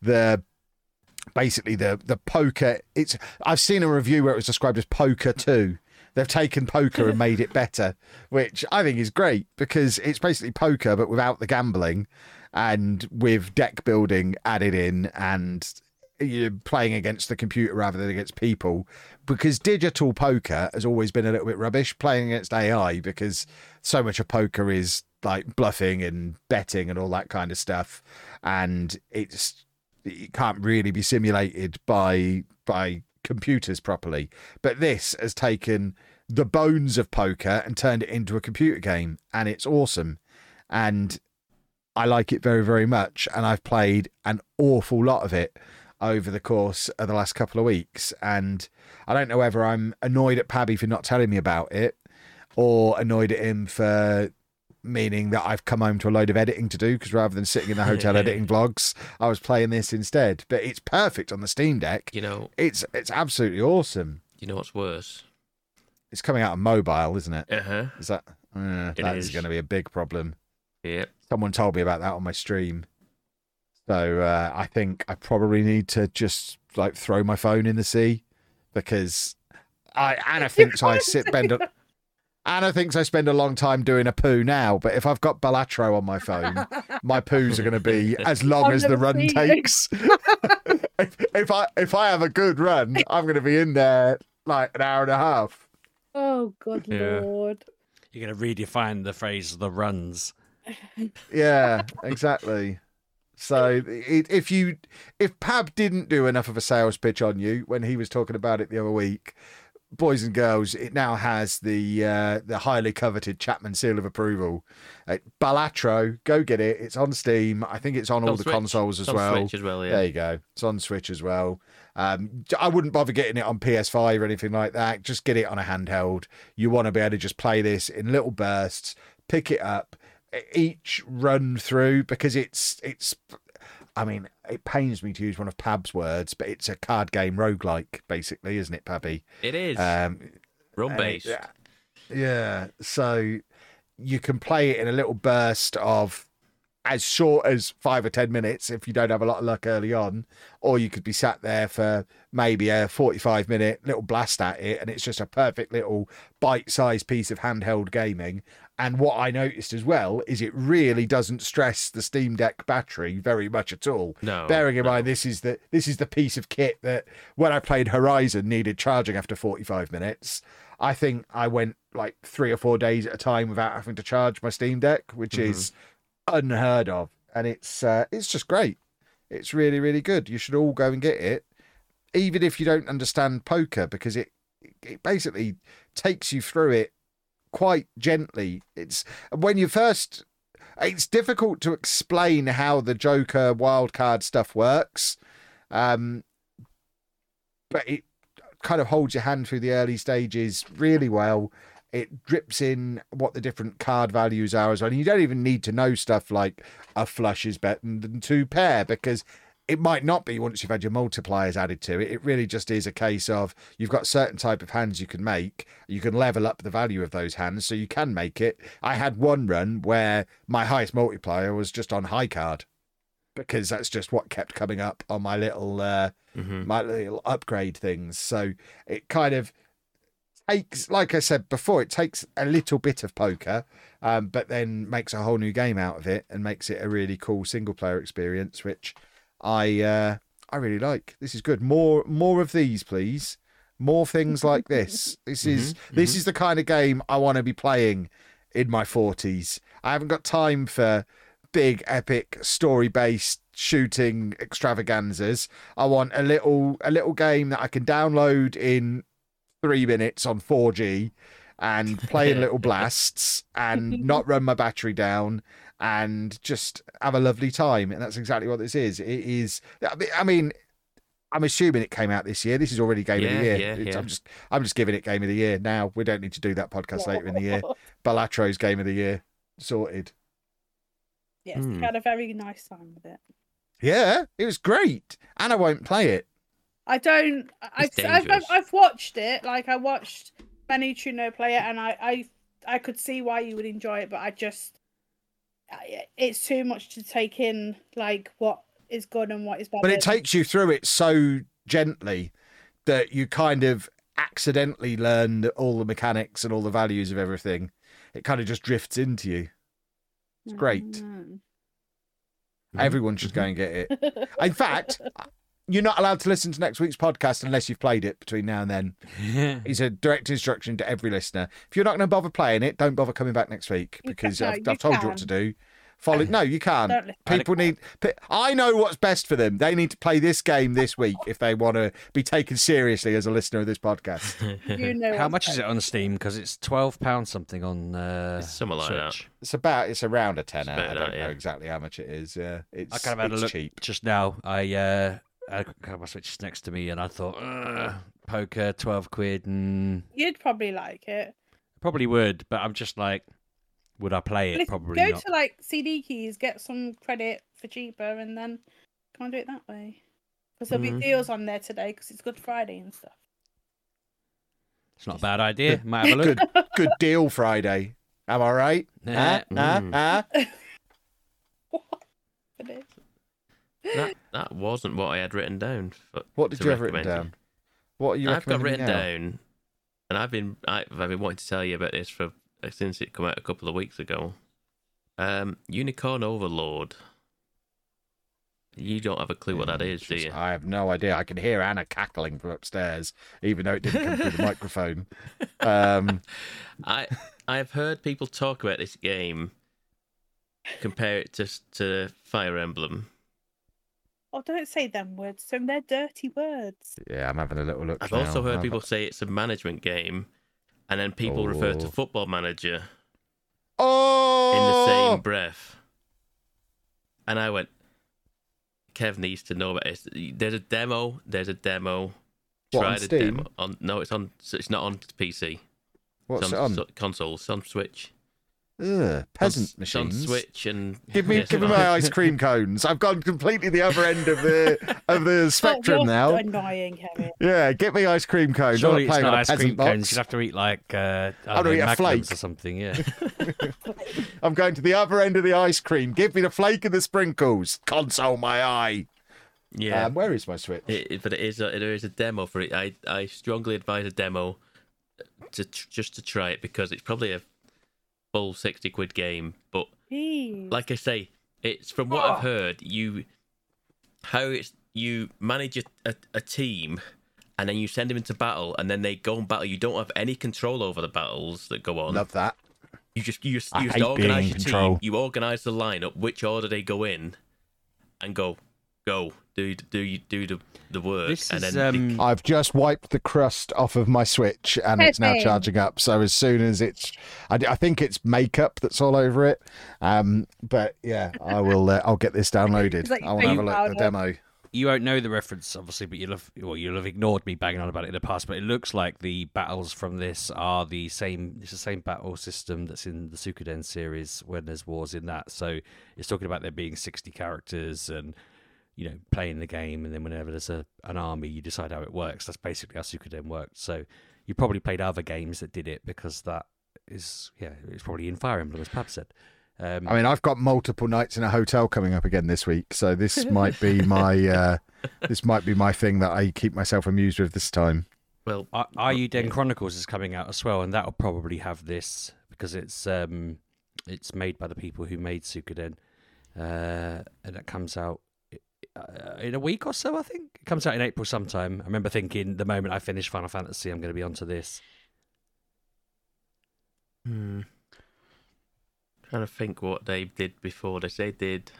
[SPEAKER 1] basically the poker. I've seen a review where it was described as Poker 2. They've taken poker and made it better, which I think is great because it's basically poker but without the gambling and with deck building added in, and you're playing against the computer rather than against people, because digital poker has always been a little bit rubbish playing against AI, because so much of poker is like bluffing and betting and all that kind of stuff, and it can't really be simulated by computers properly. But this has taken the bones of poker and turned it into a computer game, and it's awesome, and I like it very, very much, and I've played an awful lot of it over the course of the last couple of weeks, and I don't know whether I'm annoyed at Pabby for not telling me about it or annoyed at him for meaning that I've come home to a load of editing to do, because rather than sitting in the hotel editing vlogs, I was playing this instead. But it's perfect on the Steam Deck.
[SPEAKER 4] You know,
[SPEAKER 1] it's absolutely awesome.
[SPEAKER 4] You know what's worse?
[SPEAKER 1] It's coming out on mobile, isn't it? Is that that is going to be a big problem.
[SPEAKER 4] Yep.
[SPEAKER 1] Someone told me about that on my stream. So I think I probably need to just like throw my phone in the sea, because Anna thinks I spend a long time doing a poo now, but if I've got Balatro on my phone, my poos are going to be as long as the run takes. if I have a good run, I'm going to be in there like an hour and a half.
[SPEAKER 3] Oh, good Lord.
[SPEAKER 2] You're going to redefine the phrase "the runs."
[SPEAKER 1] Yeah, exactly. So if Pab didn't do enough of a sales pitch on you when he was talking about it the other week, boys and girls, it now has the highly coveted Chapman seal of approval. Balatro, go get it. It's on Steam. I think it's on all the
[SPEAKER 4] Switch.
[SPEAKER 1] consoles as
[SPEAKER 4] It's on
[SPEAKER 1] well.
[SPEAKER 4] Switch as well, yeah.
[SPEAKER 1] There you go. It's on Switch as well. I wouldn't bother getting it on PS5 or anything like that. Just get it on a handheld. You want to be able to just play this in little bursts, pick it up, each run through, because it's I mean, it pains me to use one of Pab's words, but it's a card game roguelike, basically, isn't it, Pabby?
[SPEAKER 4] It is. Run based.
[SPEAKER 1] Yeah. So you can play it in a little burst of as short as 5 or 10 minutes if you don't have a lot of luck early on, or you could be sat there for maybe a 45-minute little blast at it, and it's just a perfect little bite-sized piece of handheld gaming. And what I noticed as well is it really doesn't stress the Steam Deck battery very much at all.
[SPEAKER 4] No.
[SPEAKER 1] Bearing in mind this is the piece of kit that when I played Horizon needed charging after 45 minutes. I think I went like 3 or 4 days at a time without having to charge my Steam Deck, which is unheard of, and it's just great. It's really, really good. You should all go and get it, even if you don't understand poker, because it basically takes you through it quite gently. It's difficult to explain how the Joker wildcard stuff works, but it kind of holds your hand through the early stages really well. It drips in what the different card values are as well. And you don't even need to know stuff like a flush is better than 2 pair, because it might not be once you've had your multipliers added to it. It really just is a case of you've got certain type of hands you can make. You can level up the value of those hands, so you can make it. I had one run where my highest multiplier was just on high card, because that's just what kept coming up on my little my little upgrade things. So it kind of takes, like I said before, it takes a little bit of poker, but then makes a whole new game out of it and makes it a really cool single player experience, which I really like. This is good. More of these, please. More things like this. This is the kind of game I want to be playing in my 40s. I haven't got time for big, epic, story-based shooting extravaganzas. I want a little game that I can download in 3 minutes on 4G and play in little blasts and not run my battery down and just have a lovely time. And that's exactly what this is. It is. I mean, I'm assuming it came out this year. This is already Game of the Year.
[SPEAKER 4] Yeah.
[SPEAKER 1] I'm just giving it Game of the Year now. We don't need to do that podcast later in the year. Ballatro's Game of the Year sorted.
[SPEAKER 3] Yes, we had a very nice time with it.
[SPEAKER 1] Yeah, it was great. And I won't play it.
[SPEAKER 3] I've watched it. Like, I watched Benny Truno play it, and I could see why you would enjoy it, but it's too much to take in, like, what is good and what is bad.
[SPEAKER 1] But it takes you through it so gently that you kind of accidentally learn all the mechanics and all the values of everything. It kind of just drifts into you. It's great. Everyone should go and get it. In fact, you're not allowed to listen to next week's podcast unless you've played it between now and then. It's a direct instruction to every listener. If you're not going to bother playing it, don't bother coming back next week because I've told you what to do. Follow. No, you can't. People need. I know what's best for them. They need to play this game this week if they want to be taken seriously as a listener of this podcast.
[SPEAKER 3] You know
[SPEAKER 2] How much is it on Steam? Because it's £12 something on
[SPEAKER 4] It's something like
[SPEAKER 2] Switch.
[SPEAKER 4] that.
[SPEAKER 1] It's around a tenner.
[SPEAKER 4] It's
[SPEAKER 1] I
[SPEAKER 4] about
[SPEAKER 1] don't
[SPEAKER 4] that,
[SPEAKER 1] know
[SPEAKER 4] yeah.
[SPEAKER 1] exactly how much it is. It's
[SPEAKER 2] I kind of had a look
[SPEAKER 1] cheap.
[SPEAKER 2] just now. I had my Switch next to me, and I thought, poker, £12, and
[SPEAKER 3] You'd probably like it.
[SPEAKER 2] probably would, but I'm just like, would I play
[SPEAKER 3] But
[SPEAKER 2] it?
[SPEAKER 3] if
[SPEAKER 2] Probably
[SPEAKER 3] go
[SPEAKER 2] not.
[SPEAKER 3] to like CD Keys, get some credit for cheaper, and then come and do it that way. Because there'll be deals on there today because it's Good Friday and stuff.
[SPEAKER 2] It's not a bad idea. Might have a look.
[SPEAKER 1] Good deal Friday. Am I right?
[SPEAKER 3] But it-
[SPEAKER 4] That wasn't what I had written down.
[SPEAKER 1] What did
[SPEAKER 4] to
[SPEAKER 1] you have written
[SPEAKER 4] recommend
[SPEAKER 1] down? What are you
[SPEAKER 4] I've got
[SPEAKER 1] recommending
[SPEAKER 4] written
[SPEAKER 1] now?
[SPEAKER 4] down, and I've been wanting to tell you about this since it came out a couple of weeks ago. Unicorn Overlord. You don't have a clue what that is, do you?
[SPEAKER 1] I have no idea. I can hear Anna cackling from upstairs, even though it didn't come through the microphone.
[SPEAKER 4] I've heard people talk about this game, compare it to Fire Emblem.
[SPEAKER 3] Oh, don't say them words. They're dirty words.
[SPEAKER 1] Yeah, I'm having a little look.
[SPEAKER 4] I've
[SPEAKER 1] now.
[SPEAKER 4] also heard people say it's a management game, and then people refer to Football Manager in the same breath. And I went, Kev needs to know about this. There's a demo.
[SPEAKER 1] What,
[SPEAKER 4] Try
[SPEAKER 1] on
[SPEAKER 4] the
[SPEAKER 1] Steam?
[SPEAKER 4] demo. No, it's not on PC.
[SPEAKER 1] What's it on?
[SPEAKER 4] Consoles. It's on Switch.
[SPEAKER 1] Ugh, peasant
[SPEAKER 4] It's on
[SPEAKER 1] machines.
[SPEAKER 4] Switch and
[SPEAKER 1] Give me
[SPEAKER 4] PS5.
[SPEAKER 1] my ice cream cones. I've gone completely the other end of the spectrum
[SPEAKER 3] You're
[SPEAKER 1] now.
[SPEAKER 3] so annoying, Kevin.
[SPEAKER 1] Yeah, get me ice cream cones.
[SPEAKER 2] Surely
[SPEAKER 1] I'm
[SPEAKER 2] it's
[SPEAKER 1] not playing
[SPEAKER 2] not
[SPEAKER 1] on a
[SPEAKER 2] ice
[SPEAKER 1] peasant
[SPEAKER 2] cream
[SPEAKER 1] box.
[SPEAKER 2] cones. You'd have to eat like
[SPEAKER 1] I'd eat a
[SPEAKER 2] Magnums
[SPEAKER 1] flake.
[SPEAKER 2] or something. Yeah.
[SPEAKER 1] I'm going to the other end of the ice cream. Give me the flake and the sprinkles. Console my eye.
[SPEAKER 4] Yeah.
[SPEAKER 1] Where is my Switch?
[SPEAKER 4] But there is a demo for it. I strongly advise a demo just to try it because it's probably a full £60 game. But
[SPEAKER 3] Jeez.
[SPEAKER 4] like I say, it's from what I've heard. You manage a team, and then you send them into battle, and then they go and battle. You don't have any control over the battles that go on.
[SPEAKER 1] Love that.
[SPEAKER 4] You just
[SPEAKER 1] I hate being
[SPEAKER 4] organize
[SPEAKER 1] in
[SPEAKER 4] your
[SPEAKER 1] control.
[SPEAKER 4] team. You organize the lineup, which order they go in, and go. Do the work,
[SPEAKER 2] This
[SPEAKER 4] and
[SPEAKER 2] is,
[SPEAKER 4] then
[SPEAKER 1] I've just wiped the crust off of my Switch and it's now
[SPEAKER 3] Pepe.
[SPEAKER 1] charging up. So as soon as I think it's makeup that's all over it. But yeah, I'll get this downloaded.
[SPEAKER 3] It's like
[SPEAKER 1] I want to have a
[SPEAKER 3] baby
[SPEAKER 1] look at the
[SPEAKER 3] powder.
[SPEAKER 1] demo.
[SPEAKER 2] You won't know the reference, obviously, but you'll have ignored me banging on about it in the past. But it looks like the battles from this are the same. It's the same battle system that's in the Suikoden series when there's wars in that. So it's talking about there being 60 characters and playing the game, and then whenever there's an army, you decide how it works. That's basically how Suikoden worked. So you probably played other games that did it because that is it's probably in Fire Emblem, as Pab said.
[SPEAKER 1] I mean, I've got multiple nights in a hotel coming up again this week, so this might be my thing that I keep myself amused with this time.
[SPEAKER 4] well,
[SPEAKER 2] Ayuden Chronicles is coming out as well, and that'll probably have this because it's made by the people who made Suikoden, and it comes out. in a week or so, I think. It comes out in April sometime. I remember thinking the moment I finish Final Fantasy, I'm going to be onto this.
[SPEAKER 4] Trying to think what they did before this. They did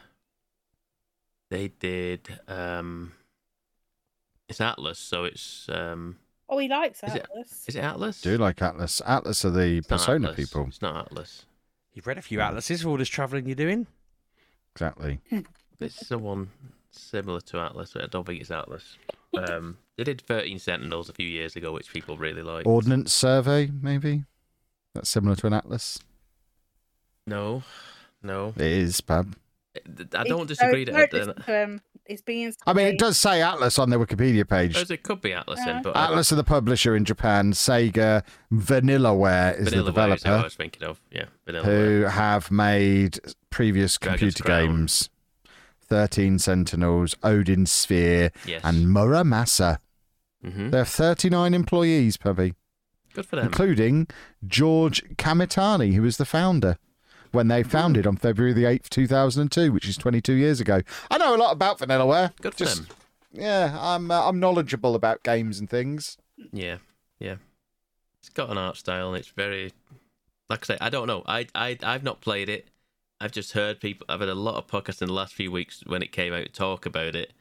[SPEAKER 4] it's Atlas, so it's
[SPEAKER 3] Oh, he likes Atlas.
[SPEAKER 4] Is it Atlas?
[SPEAKER 1] Do you like Atlas? Atlas are the Persona
[SPEAKER 4] Atlas.
[SPEAKER 1] people.
[SPEAKER 4] It's not Atlas.
[SPEAKER 2] You've read a few Atlases for all this travelling you're doing?
[SPEAKER 1] Exactly.
[SPEAKER 4] It's someone similar to Atlas, but I don't think it's Atlas. They did 13 Sentinels a few years ago, which people really liked.
[SPEAKER 1] Ordnance Survey, maybe? That's similar to an Atlas.
[SPEAKER 4] No.
[SPEAKER 1] It is, Pab.
[SPEAKER 4] I don't disagree.
[SPEAKER 3] It's being.
[SPEAKER 1] I mean, it does say Atlas on their Wikipedia page.
[SPEAKER 4] It could be Atlas then, but
[SPEAKER 1] Atlas are the publisher in Japan. Sega Vanillaware is the developer.
[SPEAKER 4] Is what I was thinking of. Yeah, Vanillaware.
[SPEAKER 1] Who have made previous computer games: 13 Sentinels, Odin Sphere, and Muramasa.
[SPEAKER 4] Mm-hmm.
[SPEAKER 1] They have 39 employees, Pubby.
[SPEAKER 4] Good for them.
[SPEAKER 1] Including George Kamitani, who was the founder when they founded on February the 8th, 2002, which is 22 years ago. I know a lot about Vanillaware.
[SPEAKER 4] Good for them.
[SPEAKER 1] Yeah, I'm knowledgeable about games and things.
[SPEAKER 4] Yeah. It's got an art style, and it's very, like I say, I don't know. I've not played it. I've just heard people. I've had a lot of podcasts in the last few weeks when it came out talk about it,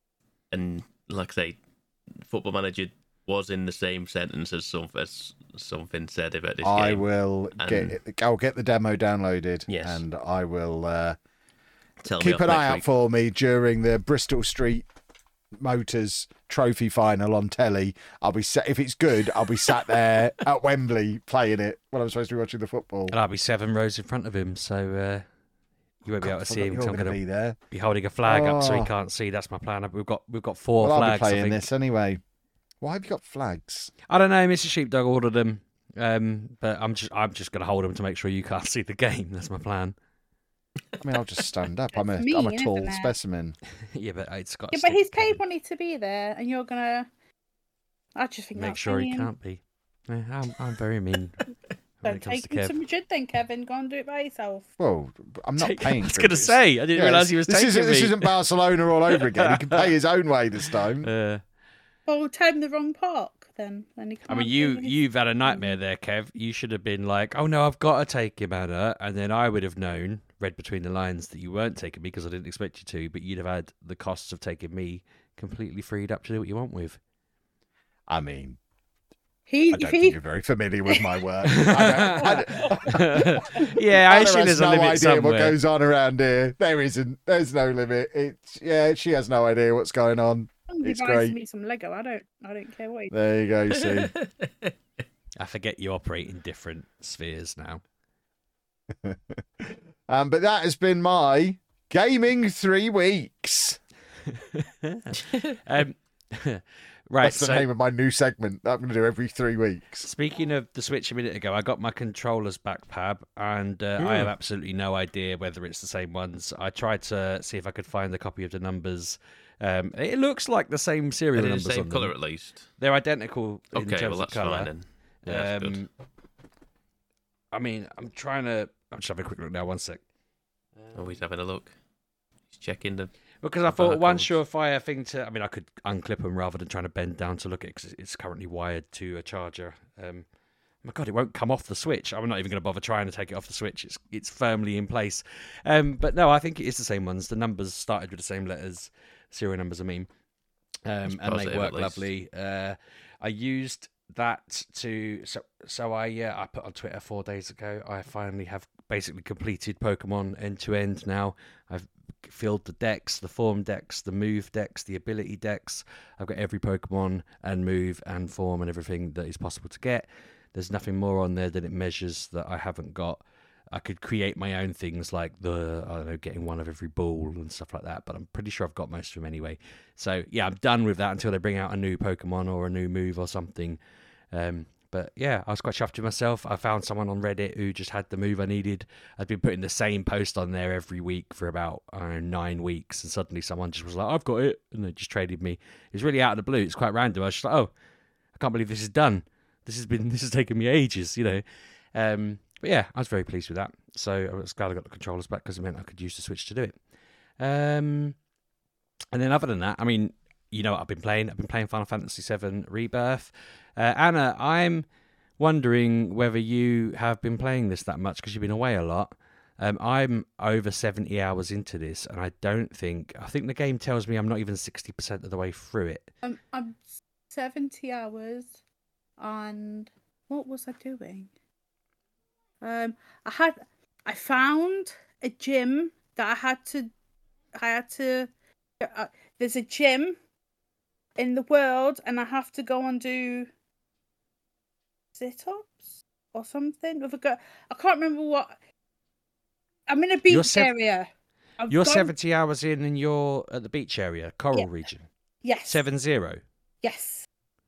[SPEAKER 4] and like I say, Football Manager was in the same sentence as something said about this game.
[SPEAKER 1] I will I'll get the demo downloaded,
[SPEAKER 4] yes,
[SPEAKER 1] and I will
[SPEAKER 4] keep
[SPEAKER 1] an eye out for me during the Bristol Street Motors Trophy final on telly. I'll be if it's good, I'll be sat there at Wembley playing it when I'm supposed to be watching the football.
[SPEAKER 2] And I'll be 7 rows in front of him, so you won't be able to see him because I'm going to be holding a flag up so he can't see. That's my plan. We've got 4 flags.
[SPEAKER 1] I'll be playing this anyway. Why have you got flags?
[SPEAKER 2] I don't know. Mr. Sheepdog ordered them, but I'm just going to hold them to make sure you can't see the game. That's my plan.
[SPEAKER 1] I mean, I'll just stand up. I'm a tall specimen.
[SPEAKER 2] Yeah, but it's got.
[SPEAKER 3] Yeah, but he's paid money to be there, and you're gonna. I just think
[SPEAKER 2] make sure he can't be. Yeah, I'm very mean.
[SPEAKER 3] Don't take him to Madrid then, Kevin. Go and do it by yourself.
[SPEAKER 1] Well, I'm not paying.
[SPEAKER 2] I was going to say, I didn't realise he was taking me.
[SPEAKER 1] This isn't Barcelona all over again. He can pay his own way this time.
[SPEAKER 3] Well, tell him the wrong park then. He can't.
[SPEAKER 2] I mean, you've had a nightmare there, Kev. You should have been like, oh no, I've got to take him, Anna, and then I would have known, read between the lines, that you weren't taking me because I didn't expect you to, but you'd have had the costs of taking me completely freed up to do what you want with.
[SPEAKER 1] I mean, I don't think you're very familiar with my work.
[SPEAKER 2] Yeah, I assume there's a limit somewhere.
[SPEAKER 1] What goes on around here? There isn't. There's no limit. She has no idea what's going on. It's great.
[SPEAKER 3] Me some Lego. I don't care what.
[SPEAKER 1] There you go. You see.
[SPEAKER 2] I forget you operate in different spheres now.
[SPEAKER 1] But that has been my gaming 3 weeks.
[SPEAKER 2] Right,
[SPEAKER 1] that's the name of my new segment that I'm going to do every 3 weeks.
[SPEAKER 2] Speaking of the Switch a minute ago, I got my controllers back, Pab, and I have absolutely no idea whether it's the same ones. I tried to see if I could find a copy of the numbers. It looks like the same serial numbers.
[SPEAKER 4] The same colour, at least.
[SPEAKER 2] They're identical in terms
[SPEAKER 4] well, that's
[SPEAKER 2] of colour.
[SPEAKER 4] fine then. Yeah, that's good.
[SPEAKER 2] I mean, I'm just having a quick look now. 1 sec.
[SPEAKER 4] He's having a look. He's checking the.
[SPEAKER 2] Because I thought one surefire thing to. I mean, I could unclip them rather than trying to bend down to look at it because it's currently wired to a charger. My God, it won't come off the Switch. I'm not even going to bother trying to take it off the Switch. It's firmly in place. But no, I think it is the same ones. The numbers started with the same letters. Serial numbers, I mean. And they work lovely. I used that to. So I put on Twitter 4 days ago. I finally have basically completed Pokemon end to end now. I've filled the decks, the form decks, the move decks, the ability decks. I've got every Pokemon and move and form and everything that is possible to get. There's nothing more on there than it measures that I haven't got. I could create my own things like getting one of every ball and stuff like that, but I'm pretty sure I've got most of them anyway. So yeah, I'm done with that until they bring out a new Pokemon or a new move or something. But yeah, I was quite chuffed with myself. I found someone on Reddit who just had the move I needed. I'd been putting the same post on there every week for about 9 weeks, and suddenly someone just was like, I've got it, and they just traded me. It was really out of the blue. It's quite random. I was just like, oh, I can't believe this is done. This has taken me ages, you know. But yeah, I was very pleased with that. So I was glad I got the controllers back because it meant I could use the Switch to do it. And then other than that, I mean, you know what I've been playing? I've been playing Final Fantasy VII Rebirth. Anna, I'm wondering whether you have been playing this that much because you've been away a lot. I'm over 70 hours into this, and I think the game tells me I'm not even 60% of the way through it.
[SPEAKER 3] I'm 70 hours, and what was I doing? I found a gym that I had to. There's a gym in the world, and I have to go and do sit-ups or something. I can't remember what. I'm in a beach area.
[SPEAKER 2] You're 70 hours in, and you're at the beach area, Coral region.
[SPEAKER 3] Yes.
[SPEAKER 2] 7-0.
[SPEAKER 3] Yes.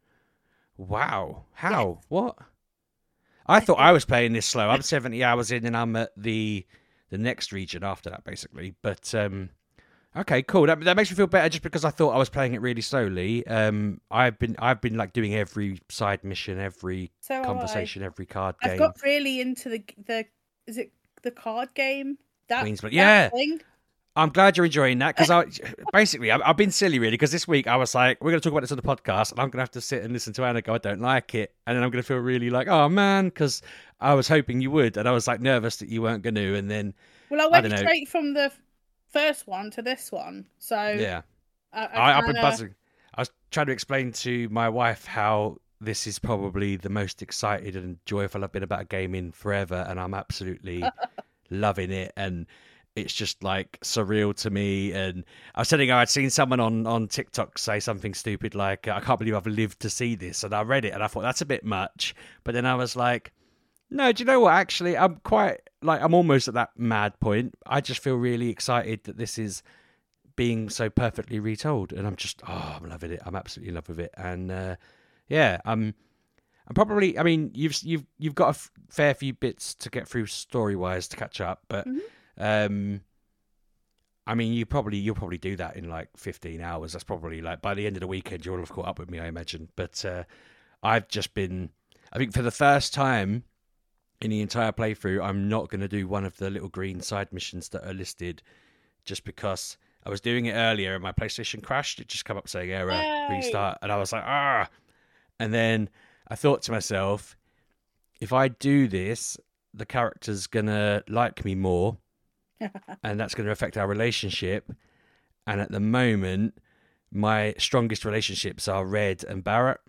[SPEAKER 2] Wow. How? Yes. What? I thought I was playing this slow. I'm 70 hours in, and I'm at the next region after that, basically. But okay, cool. That makes me feel better, just because I thought I was playing it really slowly. I've been like doing every side mission, every conversation, every card game.
[SPEAKER 3] I've got really into the is it the card game?
[SPEAKER 2] Queensland. Yeah. Thing. I'm glad you're enjoying that, because I've been silly, really, because this week I was like, we're going to talk about this on the podcast, and I'm going to have to sit and listen to Anna go, I don't like it. And then I'm going to feel really like, oh, man, because I was hoping you would. And I was like nervous that you weren't going to. And then.
[SPEAKER 3] Well, I went straight from the first one to this one. So. Yeah.
[SPEAKER 2] I've been buzzing. I was trying to explain to my wife how this is probably the most excited and joyful I've been about a game in forever. And I'm absolutely loving it. And it's just like surreal to me. And I was telling her I'd seen someone on TikTok say something stupid like, I can't believe I've lived to see this. And I read it and I thought that's a bit much. But then I was like, no, do you know what? Actually, I'm almost at that mad point. I just feel really excited that this is being so perfectly retold. And I'm just, I'm loving it. I'm absolutely in love with it. And I'm probably, I mean, you've got a fair few bits to get through story-wise to catch up. But I mean, you'll probably do that in like 15 hours. That's probably like by the end of the weekend, you'll have caught up with me, I imagine. But I've just been, I think for the first time in the entire playthrough, I'm not going to do one of the little green side missions that are listed, just because I was doing it earlier and my PlayStation crashed. It just come up saying error, restart. And I was like, And then I thought to myself, if I do this, the character's going to like me more. And that's going to affect our relationship. And at the moment, my strongest relationships are Red and Barrett.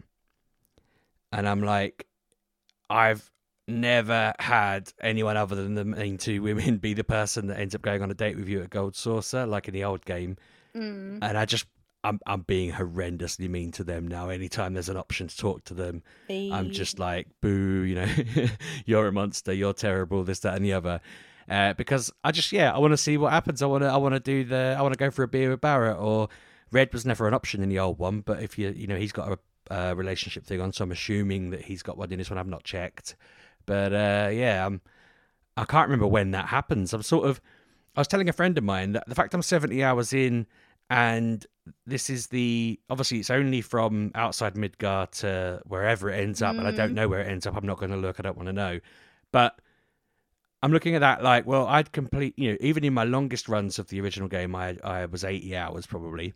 [SPEAKER 2] And I'm like, I've never had anyone other than the main two women be the person that ends up going on a date with you at Gold Saucer, like in the old game. And I'm being horrendously mean to them now. Anytime there's an option to talk to them, I'm just like, boo, you're a monster, you're terrible, this, that, and the other. Because I want to see what happens. I want to go for a beer with Barrett. Or Red was never an option in the old one, but if he's got a relationship thing on, so I'm assuming that he's got one in this one. I've not checked, but I can't remember when that happens. I was telling a friend of mine that the fact I'm 70 hours in, and this is obviously it's only from outside Midgar to wherever it ends up, and I don't know where it ends up. I'm not going to look. I don't want to know, but I'm looking at that like, well, I'd complete, even in my longest runs of the original game, I was 80 hours probably.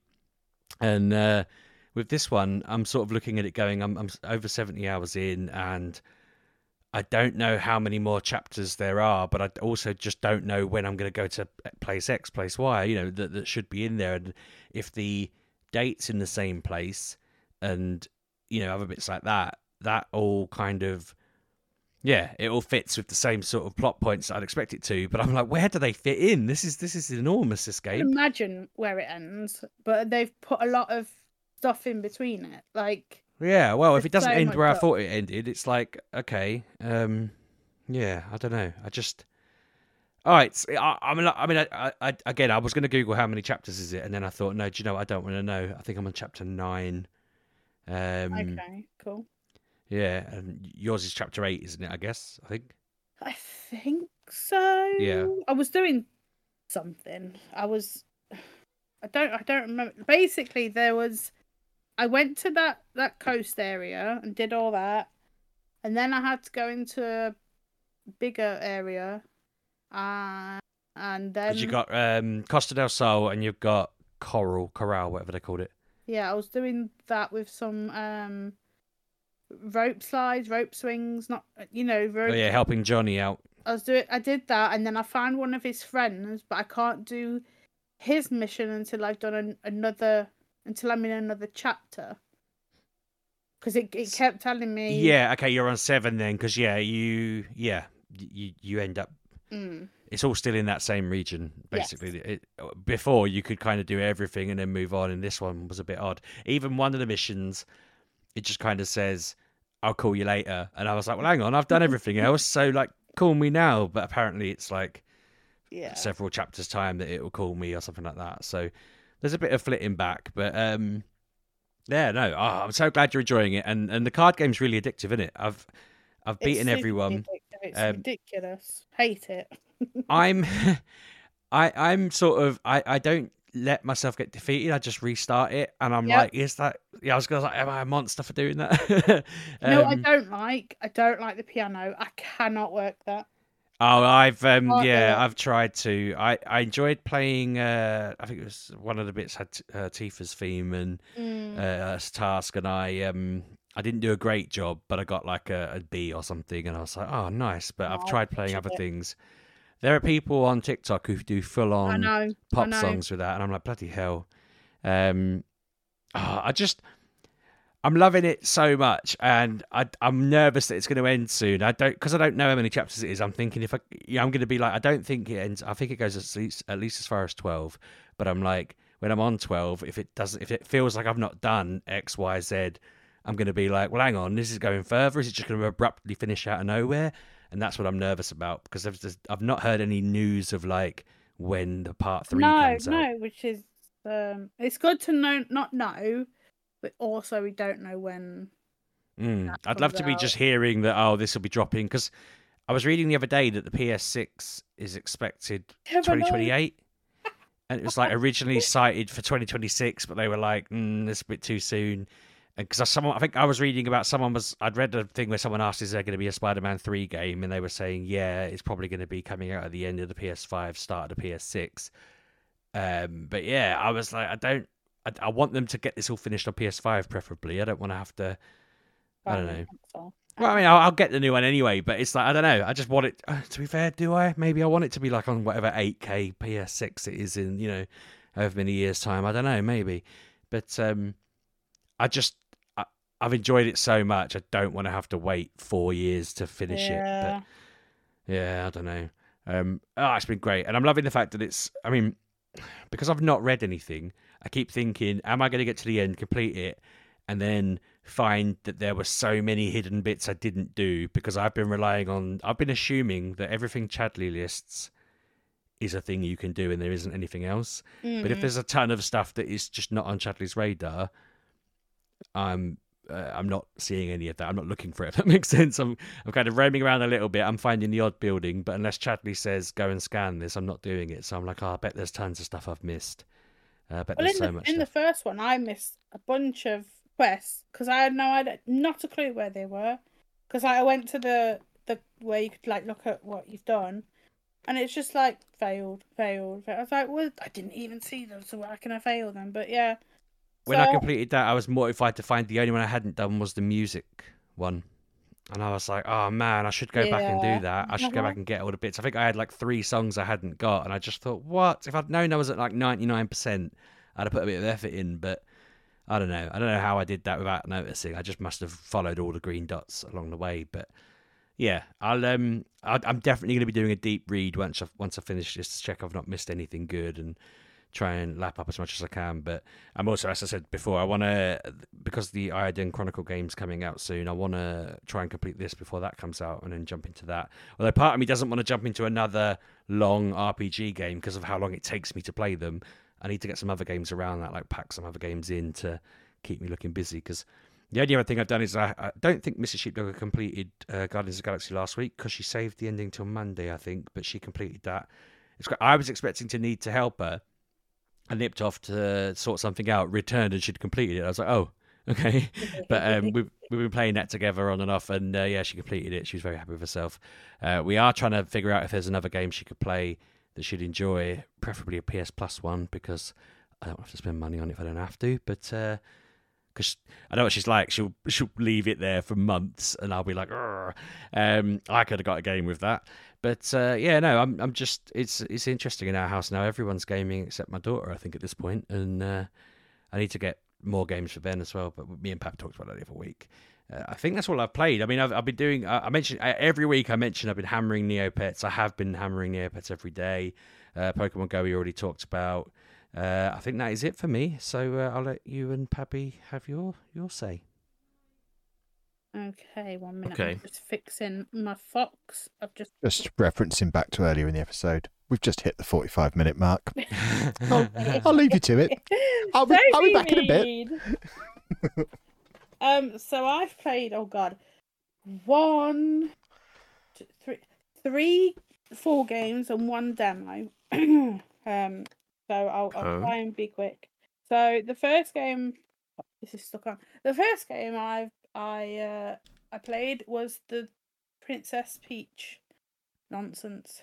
[SPEAKER 2] And with this one, I'm sort of looking at it going, I'm over 70 hours in, and I don't know how many more chapters there are, but I also just don't know when I'm going to go to place X, place Y, that should be in there. And if the date's in the same place and, other bits like that all kind of, it all fits with the same sort of plot points I'd expect it to, but I'm like, where do they fit in? This is enormous, this game.
[SPEAKER 3] I can imagine where it ends, but they've put a lot of stuff in between it. Like,
[SPEAKER 2] yeah, well, if it doesn't end where I thought it ended, it's like, okay, I don't know. All right. I was going to Google how many chapters is it, and then I thought, no, do you know what? I don't want to know. I think I'm on chapter 9.
[SPEAKER 3] Okay, cool.
[SPEAKER 2] Yeah, and yours is chapter 8, isn't it? I guess.
[SPEAKER 3] I think so.
[SPEAKER 2] Yeah.
[SPEAKER 3] I was doing something. I don't remember. Basically, I went to that coast area and did all that, and then I had to go into a bigger area, and then
[SPEAKER 2] you got Costa del Sol, and you've got Corral, whatever they called it.
[SPEAKER 3] Yeah, I was doing that with some rope slides, rope swings, not rope.
[SPEAKER 2] Oh yeah, helping Johnny out.
[SPEAKER 3] I did that, and then I found one of his friends, but I can't do his mission until I've done until I'm in another chapter. Because it kept telling me.
[SPEAKER 2] Yeah, okay, you're on 7 then, because you end up. It's all still in that same region, basically. Yes. Before, you could kind of do everything and then move on, and this one was a bit odd. Even one of the missions, it just kind of says, I'll call you later. And I was like, well, hang on, I've done everything else, so, like, call me now. But apparently it's, like, several chapters' time that it will call me or something like that. So there's a bit of flitting back. But, I'm so glad you're enjoying it. And the card game's really addictive, isn't it? I've beaten everyone.
[SPEAKER 3] It's ridiculous. Hate it.
[SPEAKER 2] I'm sort of I don't let myself get defeated. I just restart it, and I'm like, is that? Yeah, I was gonna like, am I a monster for doing that?
[SPEAKER 3] No, I don't like the piano. I cannot work that.
[SPEAKER 2] Oh, I've tried to. I enjoyed playing. I think it was one of the bits had Tifa's theme and task, and I didn't do a great job, but I got like a B or something, and I was like, oh, nice. But I've tried playing other things. There are people on TikTok who do full-on pop songs with that, and I'm like, bloody hell. I'm loving it so much, and I'm nervous that it's going to end soon. Because I don't know how many chapters it is. I'm thinking I'm going to be like, I don't think it ends. I think it goes at least as far as 12. But I'm like, when I'm on 12, if it feels like I've not done X, Y, Z, I'm going to be like, well, hang on, this is going further. Is it just going to abruptly finish out of nowhere? And that's what I'm nervous about, because I've not heard any news of like when the part 3 comes out. No,
[SPEAKER 3] which is it's good to not know, but also we don't know when.
[SPEAKER 2] I'd love to be just hearing that. This will be dropping, because I was reading the other day that the PS6 is expected 2028, and it was like originally cited for 2026, but they were like, "This is a bit too soon." Because I think I was reading about I'd read a thing where someone asked, is there going to be a Spider-Man 3 game? And they were saying, yeah, it's probably going to be coming out at the end of the PS5, start of the PS6. But yeah, I was like, I want them to get this all finished on PS5, preferably. I don't want to have to, I don't know. Well, I mean, I'll get the new one anyway, but it's like, I don't know. I just want it, to be fair, do I? Maybe I want it to be like on whatever 8K PS6 it is in, however many years' time. I don't know, maybe. But I've enjoyed it so much. I don't want to have to wait 4 years to finish it. But yeah, I don't know. It's been great. And I'm loving the fact that because I've not read anything, I keep thinking, am I going to get to the end, complete it, and then find that there were so many hidden bits I didn't do, because I've been assuming that everything Chadley lists is a thing you can do and there isn't anything else. But if there's a ton of stuff that is just not on Chadley's radar, I'm not seeing any of that. I'm not looking for it, if that makes sense. I'm kind of roaming around a little bit. I'm finding the odd building, but unless Chadley says, go and scan this, I'm not doing it. So I'm like, I bet there's tons of stuff I've missed. There's so much
[SPEAKER 3] in
[SPEAKER 2] stuff.
[SPEAKER 3] The first one, I missed a bunch of quests because I had not a clue where they were. Because I went to the where you could like look at what you've done, and it's just like failed. I was like, well, I didn't even see them, so how can I fail them? But yeah.
[SPEAKER 2] When I completed that, I was mortified to find the only one I hadn't done was the music one. And I was like, oh man, I should go back and do that. I should go back and get all the bits. I think I had like 3 songs I hadn't got. And I just thought, what? If I'd known I was at like 99%, I'd have put a bit of effort in. But I don't know. I don't know how I did that without noticing. I just must have followed all the green dots along the way. But yeah, I'm definitely going to be doing a deep read once I finish this to check I've not missed anything good and try and lap up as much as I can. But I'm also, as I said before, I want to, because the Iodine Chronicle game's coming out soon, I want to try and complete this before that comes out and then jump into that. Although part of me doesn't want to jump into another long RPG game because of how long it takes me to play them. I need to get some other games around that, like pack some other games in to keep me looking busy. Because the only other thing I've done is I don't think Mrs. Sheepdog completed Guardians of the Galaxy last week because she saved the ending till Monday, I think, but she completed that. I was expecting to need to help her. I nipped off to sort something out, returned, and she'd completed it. I was like, oh, okay. But we've been playing that together on and off, and yeah, she completed it. She was very happy with herself. We are trying to figure out if there's another game she could play that she'd enjoy, preferably a PS Plus one, because I don't have to spend money on it if I don't have to, but because I know what she's like, she'll leave it there for months, and I'll be like, I could have got a game with that. But I'm just it's interesting in our house now. Everyone's gaming except my daughter, I think, at this point, and I need to get more games for Ben as well. But me and Pap talked about that the other week. I think that's all I've played. I mean, I've been doing. I mentioned every week. I mentioned I've been hammering Neopets. I have been hammering Neopets every day. Pokemon Go we already talked about. I think that is it for me. So I'll let you and Pappy have your say.
[SPEAKER 3] Okay, 1 minute.
[SPEAKER 4] Okay.
[SPEAKER 3] I'm just fixing my Fox.
[SPEAKER 1] Just referencing back to earlier in the episode. We've just hit the 45-minute mark. I'll leave you to it. I'll be back in a bit.
[SPEAKER 3] So I've played. Oh God, 1, 2, 3, 4 games and 1 demo. So I'll try and be quick. So the first game, this is stuck on. The first game I played was the Princess Peach nonsense.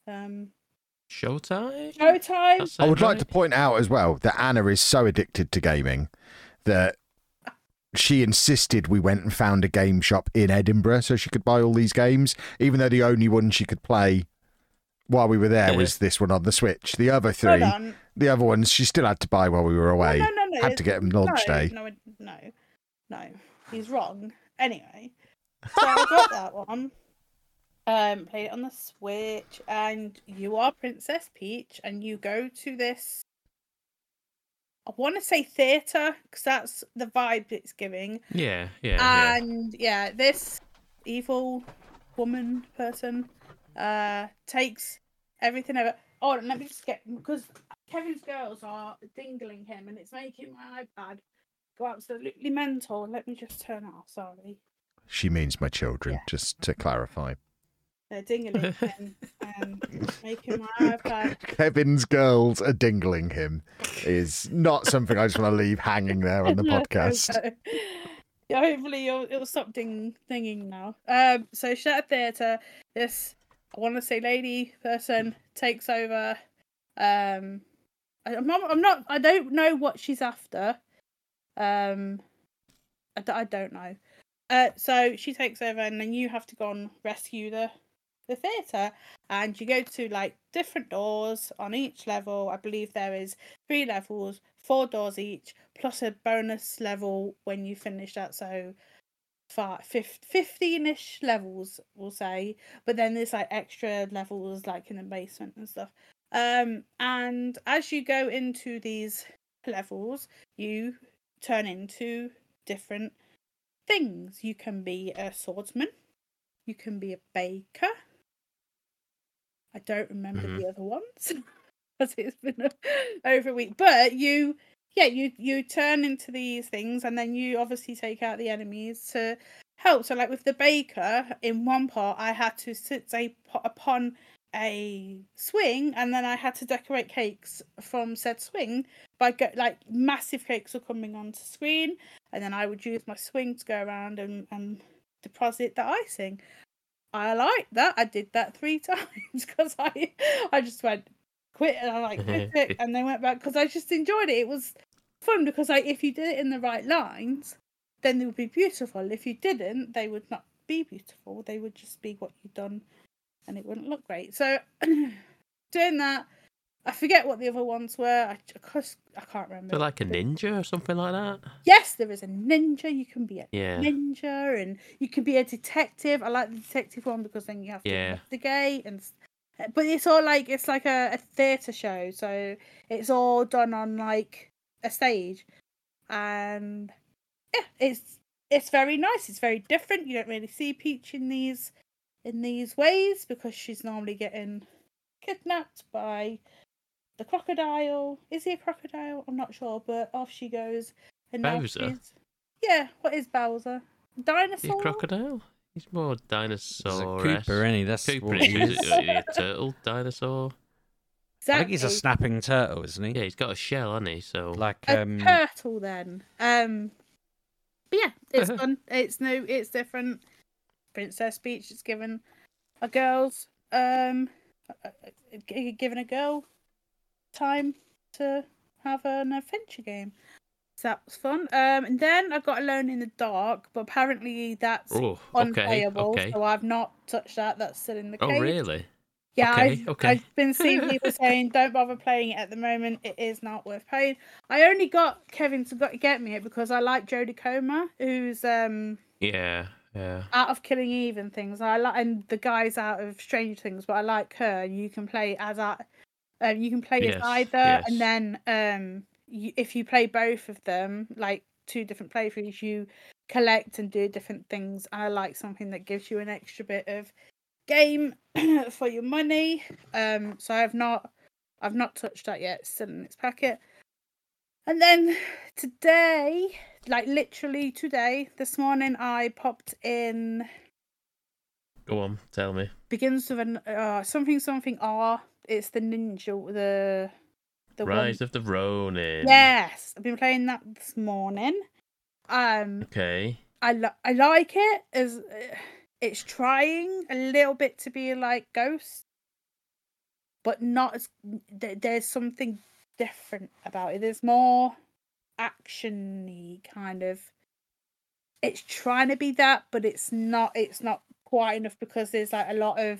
[SPEAKER 4] Showtime.
[SPEAKER 1] I would like to point out as well that Anna is so addicted to gaming that she insisted we went and found a game shop in Edinburgh so she could buy all these games, even though the only one she could play while we were there was this one on the Switch. The other 3, the other ones, she still had to buy while we were away.
[SPEAKER 3] No.
[SPEAKER 1] Had to get them launch day.
[SPEAKER 3] No, he's wrong. Anyway, so I got that one. Played it on the Switch, and you are Princess Peach, and you go to this. I want to say theatre because that's the vibe it's giving.
[SPEAKER 4] Yeah.
[SPEAKER 3] And this evil woman person takes everything over. Oh, let me just get, because Kevin's girls are dingling him and it's making my iPad go absolutely mental. Let me just turn it off. Sorry.
[SPEAKER 1] She means my children, just to clarify.
[SPEAKER 3] They're dingling him and making my iPad.
[SPEAKER 1] Kevin's girls are dingling him is not something I just want to leave hanging there on the podcast.
[SPEAKER 3] No. Yeah, hopefully it'll stop dinging now. So she's at a theatre. This, I want to say, lady person takes over. I don't know what she's after. I don't know. So she takes over, and then you have to go and rescue the theatre, and you go to like different doors on each level. I believe there is 3 levels, 4 doors each, plus a bonus level when you finish that. So 15-ish levels, we'll say. But then there's like extra levels like in the basement and stuff. And as you go into these levels, you turn into different things. You can be a swordsman. You can be a baker. I don't remember the other ones because it's been over a week. But you turn into these things, and then you obviously take out the enemies to help. So, like with the baker, in one part, I had to sit upon a swing, and then I had to decorate cakes from said swing. Like massive cakes were coming onto screen, and then I would use my swing to go around and deposit the icing. I liked that. I did that 3 times because I just went quit, and I quit it, and then went back because I just enjoyed it. It was fun because if you did it in the right lines, then they would be beautiful. If you didn't, they would not be beautiful. They would just be what you've done, and it wouldn't look great. So doing that, I forget what the other ones were. I can't remember.
[SPEAKER 4] So like a ninja or something like that?
[SPEAKER 3] Yes, there is a ninja. You can be a ninja, and you can be a detective. I like the detective one because then you have to investigate, but it's all like it's like a theatre show, so it's all done on like a stage, and it's very nice. It's very different. You don't really see Peach in these ways because she's normally getting kidnapped by the crocodile. Is he a crocodile? I'm not sure, but off she goes. And
[SPEAKER 4] Bowser?
[SPEAKER 3] What is Bowser? Dinosaur?
[SPEAKER 4] Is he a crocodile? He's more dinosaur.
[SPEAKER 2] He's a Cooper, isn't he? That's
[SPEAKER 4] Cooper,
[SPEAKER 2] what he is.
[SPEAKER 4] a turtle, dinosaur.
[SPEAKER 3] Exactly.
[SPEAKER 2] I think he's a snapping turtle, isn't he?
[SPEAKER 4] Yeah, he's got a shell, hasn't he? So
[SPEAKER 2] like
[SPEAKER 3] a turtle then. But yeah, it's fun. It's different. Princess Peach is given a girl's given a girl time to have an adventure game. So that was fun. And then I got Alone in the Dark, but apparently that's unplayable, so I've not touched that. That's still in the case.
[SPEAKER 4] Oh, really?
[SPEAKER 3] Yeah, I've been seeing people saying don't bother playing it at the moment. It is not worth playing. I only got Kevin to get me it because I like Jodie Comer, who's out of Killing Eve and things. And the guys out of Stranger Things, but I like her. You can play as as either, and then if you play both of them, like 2 different playthroughs, you collect and do different things. And I like something that gives you an extra bit of game for your money. So I've not touched that yet. It's still in its packet. And then today, like literally today, this morning, I popped in.
[SPEAKER 4] Go on, tell me.
[SPEAKER 3] Begins with an something R. It's the ninja, the
[SPEAKER 4] Rise
[SPEAKER 3] one.
[SPEAKER 4] of the Ronin.
[SPEAKER 3] Yes, I've been playing that this morning.
[SPEAKER 4] Okay.
[SPEAKER 3] I like it as it's trying a little bit to be like Ghost, but not as. There's something different about it. There's more action-y kind of. It's trying to be that, but it's not. It's not quite enough because there's like a lot of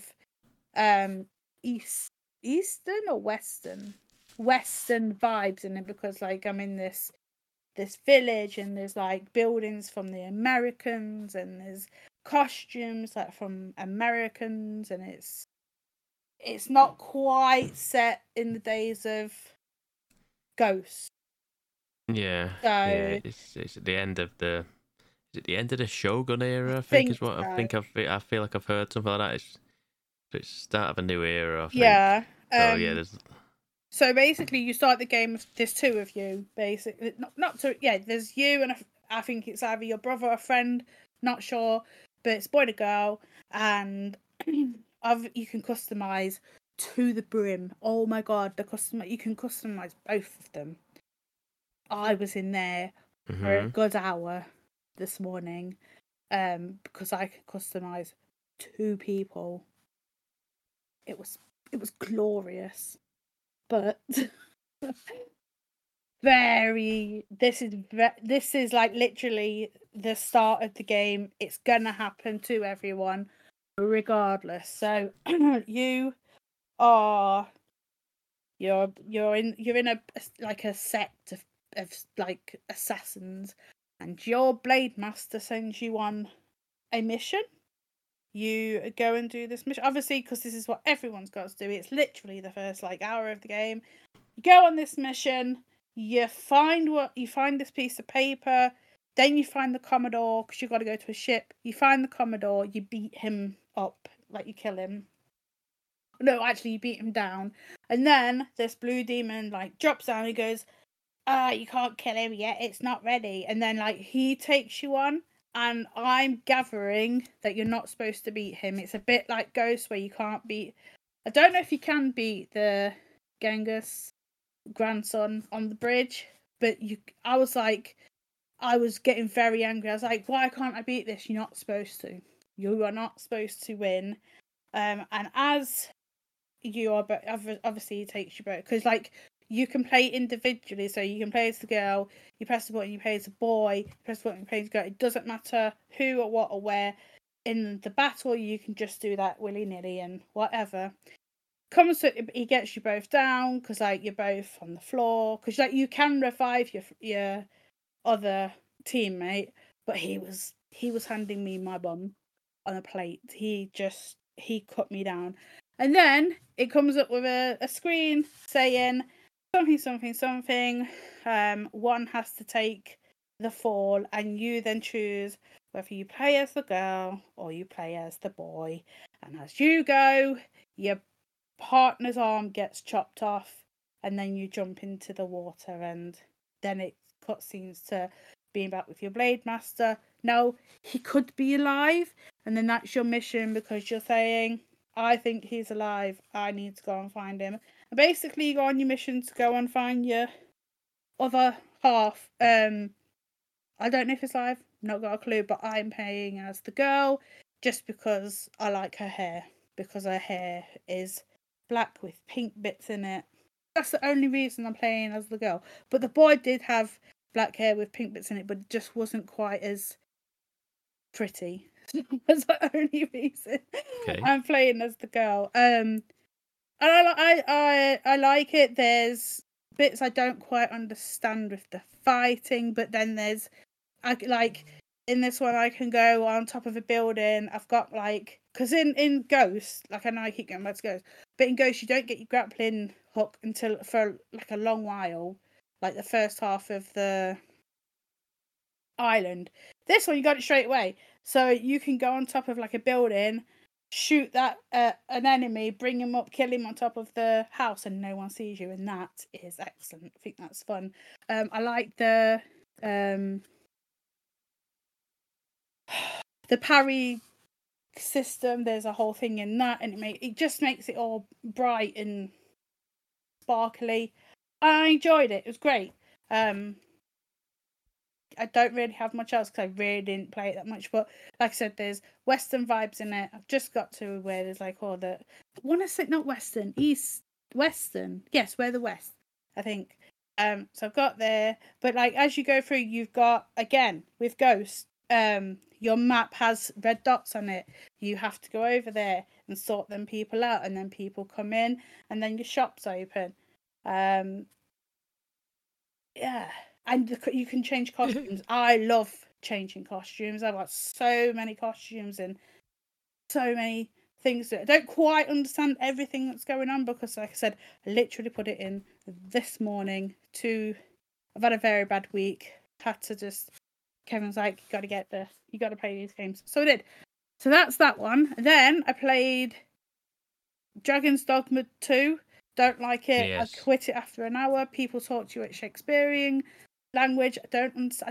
[SPEAKER 3] Eastern or Western vibes in it, because like I'm in this village and there's like buildings from the Americans and there's costumes like from Americans, and it's not quite set in the days of Ghost.
[SPEAKER 4] Yeah.
[SPEAKER 3] So
[SPEAKER 4] it's at the end of the. Is it the end of the Shogun era? I think is what so. I feel like I've heard something like that. It's the start of a new era. I think.
[SPEAKER 3] Yeah.
[SPEAKER 4] There's.
[SPEAKER 3] So basically, you start the game with there's 2 of you. Basically, not 2. Yeah, there's you and I think it's either your brother or a friend. Not sure, but it's boy and girl, and you can customize to the brim. Oh my god, you can customize both of them. I was in there for a good hour this morning, because I could customize 2 people. It was glorious, but this is like literally the start of the game. It's gonna happen to everyone regardless. So you're in a sect of like assassins, and your blade master sends you on a mission. You go and do this mission, obviously, because this is what everyone's got to do. It's literally the first like hour of the game. You go on this mission. You find this piece of paper. Then you find the Commodore, because you got to go to a ship. You find the Commodore. You beat him up, like you kill him. No, actually, you beat him down. And then this blue demon like drops down. He goes, you can't kill him yet. It's not ready. And then like he takes you on. And I'm gathering that you're not supposed to beat him. It's a bit like Ghost, where you can't beat. I don't know if you can beat the Genghis grandson on the bridge, but I was getting very angry. I was like, why can't I beat this? You're not supposed to. You are not supposed to win. And as you are, but obviously it takes you both, because like you can play individually. So you can play as the girl, you press the button, you play as a boy, you press the button, you play as a girl. It doesn't matter who or what or where. In the battle, you can just do that willy-nilly and whatever. He gets you both down, because like you're both on the floor, because like you can revive your other teammate, but he was handing me my bum on a plate. He cut me down. And then it comes up with a screen saying something. One has to take the fall, and you then choose whether you play as the girl or you play as the boy. And as you go, your partner's arm gets chopped off, and then you jump into the water, and then it cutscenes to being back with your blade master. No, he could be alive, and then that's your mission, because you're saying, I think he's alive, I need to go and find him. And basically you go on your mission to go and find your other half. I don't know if it's alive, not got a clue, but I'm playing as the girl just because I like her hair, because her hair is black with pink bits in it, that's the only reason I'm playing as the girl. But the boy did have black hair with pink bits in it, but it just wasn't quite as pretty. That's the only reason I'm playing as the girl. And I like it. There's bits I don't quite understand with the fighting, but then there's in this one I can go on top of a building. I've got because in Ghost, I know I keep going back to Ghost, but in Ghost you don't get your grappling hook until for a long while, like the first half of the island. This one you got it straight away, so you can go on top of a building, shoot that an enemy, bring him up, kill him on top of the house, and no one sees you, and that is excellent. I think that's fun. I like the parry system. There's a whole thing in that, and it just makes it all bright and sparkly. I enjoyed it. It was great. I don't really have much else because I really didn't play it that much. But like I said, there's Western vibes in it. I've just got to where there's all the... I want to say not Western, East... Western. Yes, we're the West, I think. So I've got there. But as you go through, you've got, again, with Ghost, your map has red dots on it. You have to go over there and sort them people out, and then people come in, and then your shop's open. Yeah. And you can change costumes. I love changing costumes. I've got so many costumes and so many things that I don't quite understand everything that's going on because, like I said, I literally put it in this morning. I've had a very bad week. Had to just... Kevin's like, you got to play these games. So I did. So that's that one. And then I played Dragon's Dogma 2. Don't like it. Yes. I quit it after an hour. People talk to you at Shakespearean language. I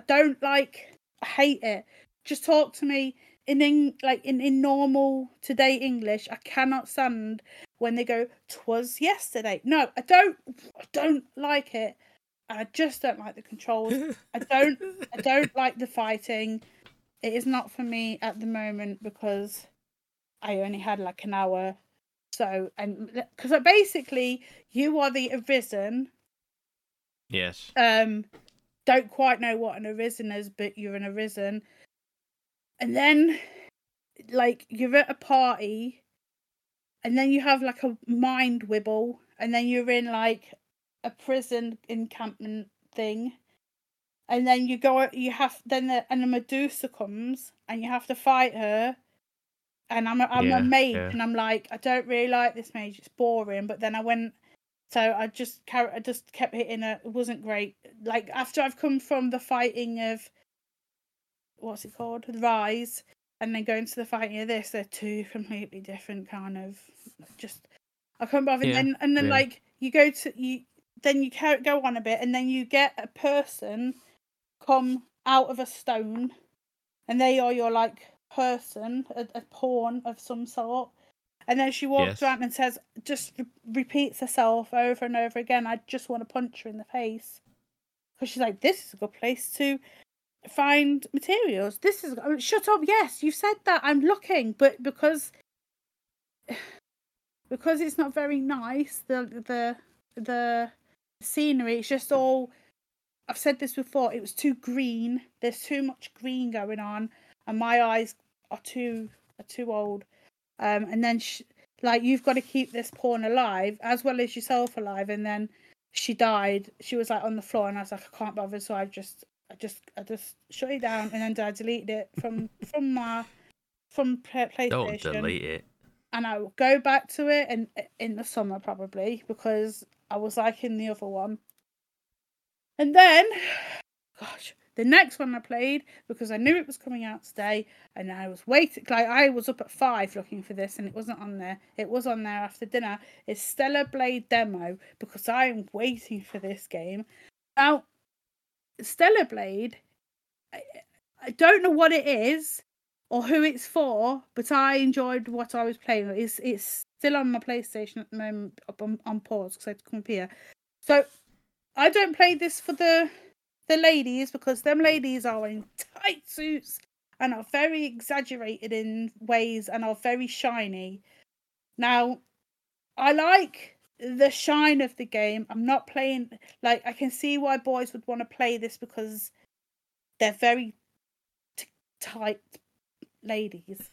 [SPEAKER 3] hate it. Just talk to me in normal today English. I cannot stand when they go, "'Twas yesterday." No, I don't like it. I just don't like the controls. I don't like the fighting. It is not for me at the moment because I only had an hour. So, and because basically you are the Arisen.
[SPEAKER 4] Yes.
[SPEAKER 3] Don't quite know what an Arisen is, but you're an Arisen. And then, you're at a party, and then you have a mind wibble, and then you're in a prison encampment thing, and then and a Medusa comes, and you have to fight her. And I'm a mage, and I'm I don't really like this mage. It's boring. But then I went. So I just kept hitting it. It wasn't great. After I've come from the fighting of, what's it called? The Rise, and then going to the fighting of this, they're two completely different kind of, just, I couldn't bother. Yeah, and then you go to, then you go on a bit, and then you get a person come out of a stone, and they are your person, a pawn of some sort. And then she walks around and says, just repeats herself over and over again. I just want to punch her in the face. Because she's like, this is a good place to find materials. Shut up, yes, you said that. I'm looking. But because it's not very nice, the scenery, it's just all... I've said this before, it was too green. There's too much green going on. And my eyes are too old. And then you've got to keep this pawn alive as well as yourself alive. And then she died. She was on the floor, and I was like, I can't bother. So I just shut it down, and then I deleted it from PlayStation.
[SPEAKER 4] Don't delete it.
[SPEAKER 3] And I will go back to it in the summer probably, because I was in the other one. And then, gosh. The next one I played, because I knew it was coming out today, and I was waiting. I was up at 5 looking for this, and it wasn't on there. It was on there after dinner. It's Stellar Blade Demo, because I am waiting for this game. Now, Stellar Blade, I don't know what it is or who it's for, but I enjoyed what I was playing. It's still on my PlayStation at the moment, up on pause, because I had to come up here. So I don't play this for the ladies, because them ladies are in tight suits and are very exaggerated in ways and are very shiny. Now, I like the shine of the game. I'm not playing, like, I can see why boys would want to play this because they're very tight ladies.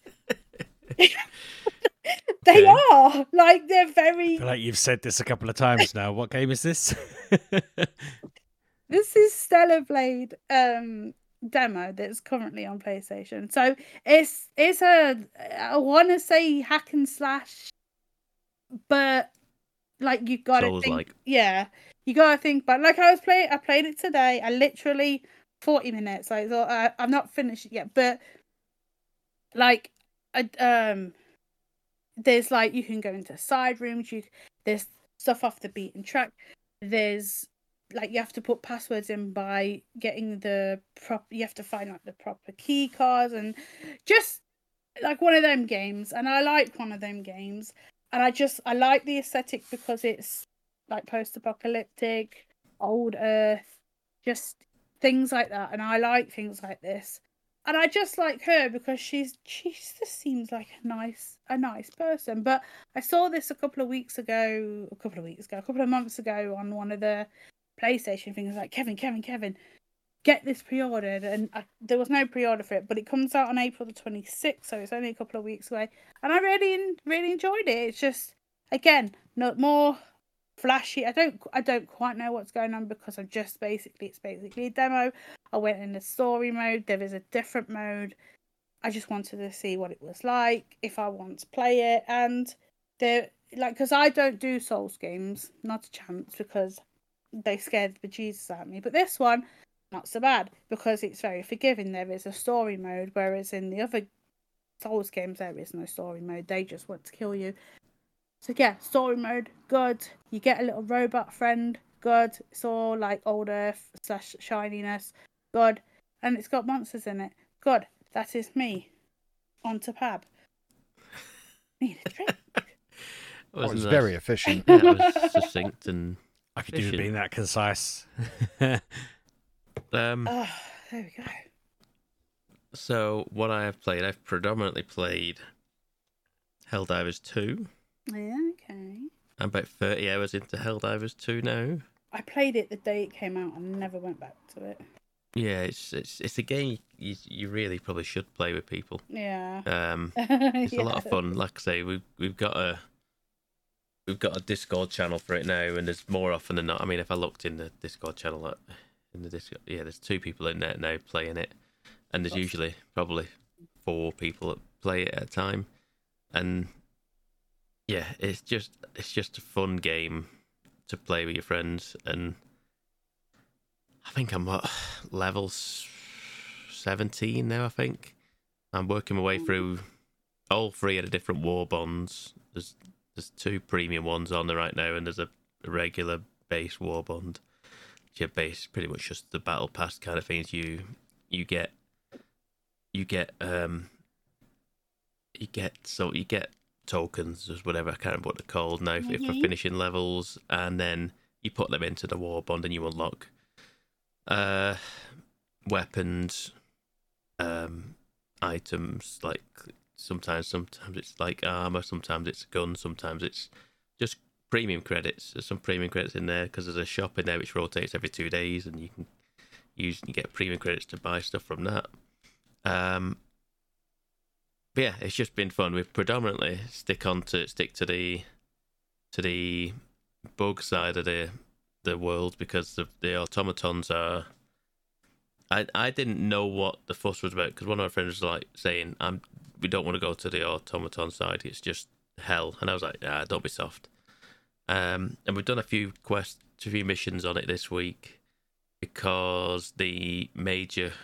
[SPEAKER 3] They are, like, they're very...
[SPEAKER 2] I feel like you've said this a couple of times now. What game is this?
[SPEAKER 3] This is Stellar Blade demo that's currently on PlayStation. So it's I want to say hack and slash, but like you got to think, yeah, you got to think. But like I played it today. I literally 40 minutes. I thought I'm not finished it yet, but like there's like you can go into side rooms. There's stuff off the beaten track. There's like you have to put passwords in by getting you have to find like the proper key cards and just like one of them games. And I like one of them games. And I like the aesthetic because it's like post-apocalyptic, old Earth, just things like that. And I like things like this. And I just like her because she just seems like a nice person. But I saw this a couple of months ago, on one of the PlayStation things, like Kevin, get this pre-ordered, and there was no pre-order for it, but it comes out on April the 26th, so it's only a couple of weeks away, and I really enjoyed it. It's just, again, not more flashy. I don't quite know what's going on because it's basically a demo. I went in the story mode. There is a different mode. I just wanted to see what it was like, if I want to play it, and because I don't do Souls games, not a chance, because they scared the bejesus out of me. But this one, not so bad, because it's very forgiving. There is a story mode, whereas in the other Souls games, there is no story mode. They just want to kill you. So yeah, story mode, good. You get a little robot friend, good. It's all like old Earth / shininess, good. And it's got monsters in it, good. That is me. On to Pab. Need a drink.
[SPEAKER 1] It's very efficient.
[SPEAKER 4] Yeah, it was succinct and
[SPEAKER 2] I could do with being that concise.
[SPEAKER 3] There we go.
[SPEAKER 4] So what I have played, I've predominantly played Helldivers 2.
[SPEAKER 3] Yeah, okay.
[SPEAKER 4] I'm about 30 hours into Helldivers 2 now.
[SPEAKER 3] I played it the day it came out and never went back to it.
[SPEAKER 4] Yeah, it's a game you really probably should play with people.
[SPEAKER 3] Yeah.
[SPEAKER 4] It's a lot of fun. Like I say, we've got a Discord channel for it now, and there's more often than not. I mean, if I looked in the Discord channel, there's 2 people in there now playing it, and there's usually probably 4 people that play it at a time, and yeah, it's just a fun game to play with your friends. And I think I'm at level 17 now. I think I'm working my way through all 3 of the different war bonds. There's 2 premium ones on there right now, and there's a regular base war bond. Your base pretty much just the battle pass kind of things. You get tokens or whatever, I can't remember what they're called now, for finishing levels, and then you put them into the war bond and you unlock weapons, items, like sometimes it's like armor, sometimes it's a gun, sometimes it's just premium credits. There's some premium credits in there because there's a shop in there which rotates every 2 days, and you can get premium credits to buy stuff from that. But yeah, it's just been fun. We've predominantly stick to the bug side of the world, because the automatons are. I didn't know what the fuss was about, because one of my friends was like saying, we don't want to go to the automaton side, it's just hell. And I was like, don't be soft. And we've done a few missions on it this week, because the major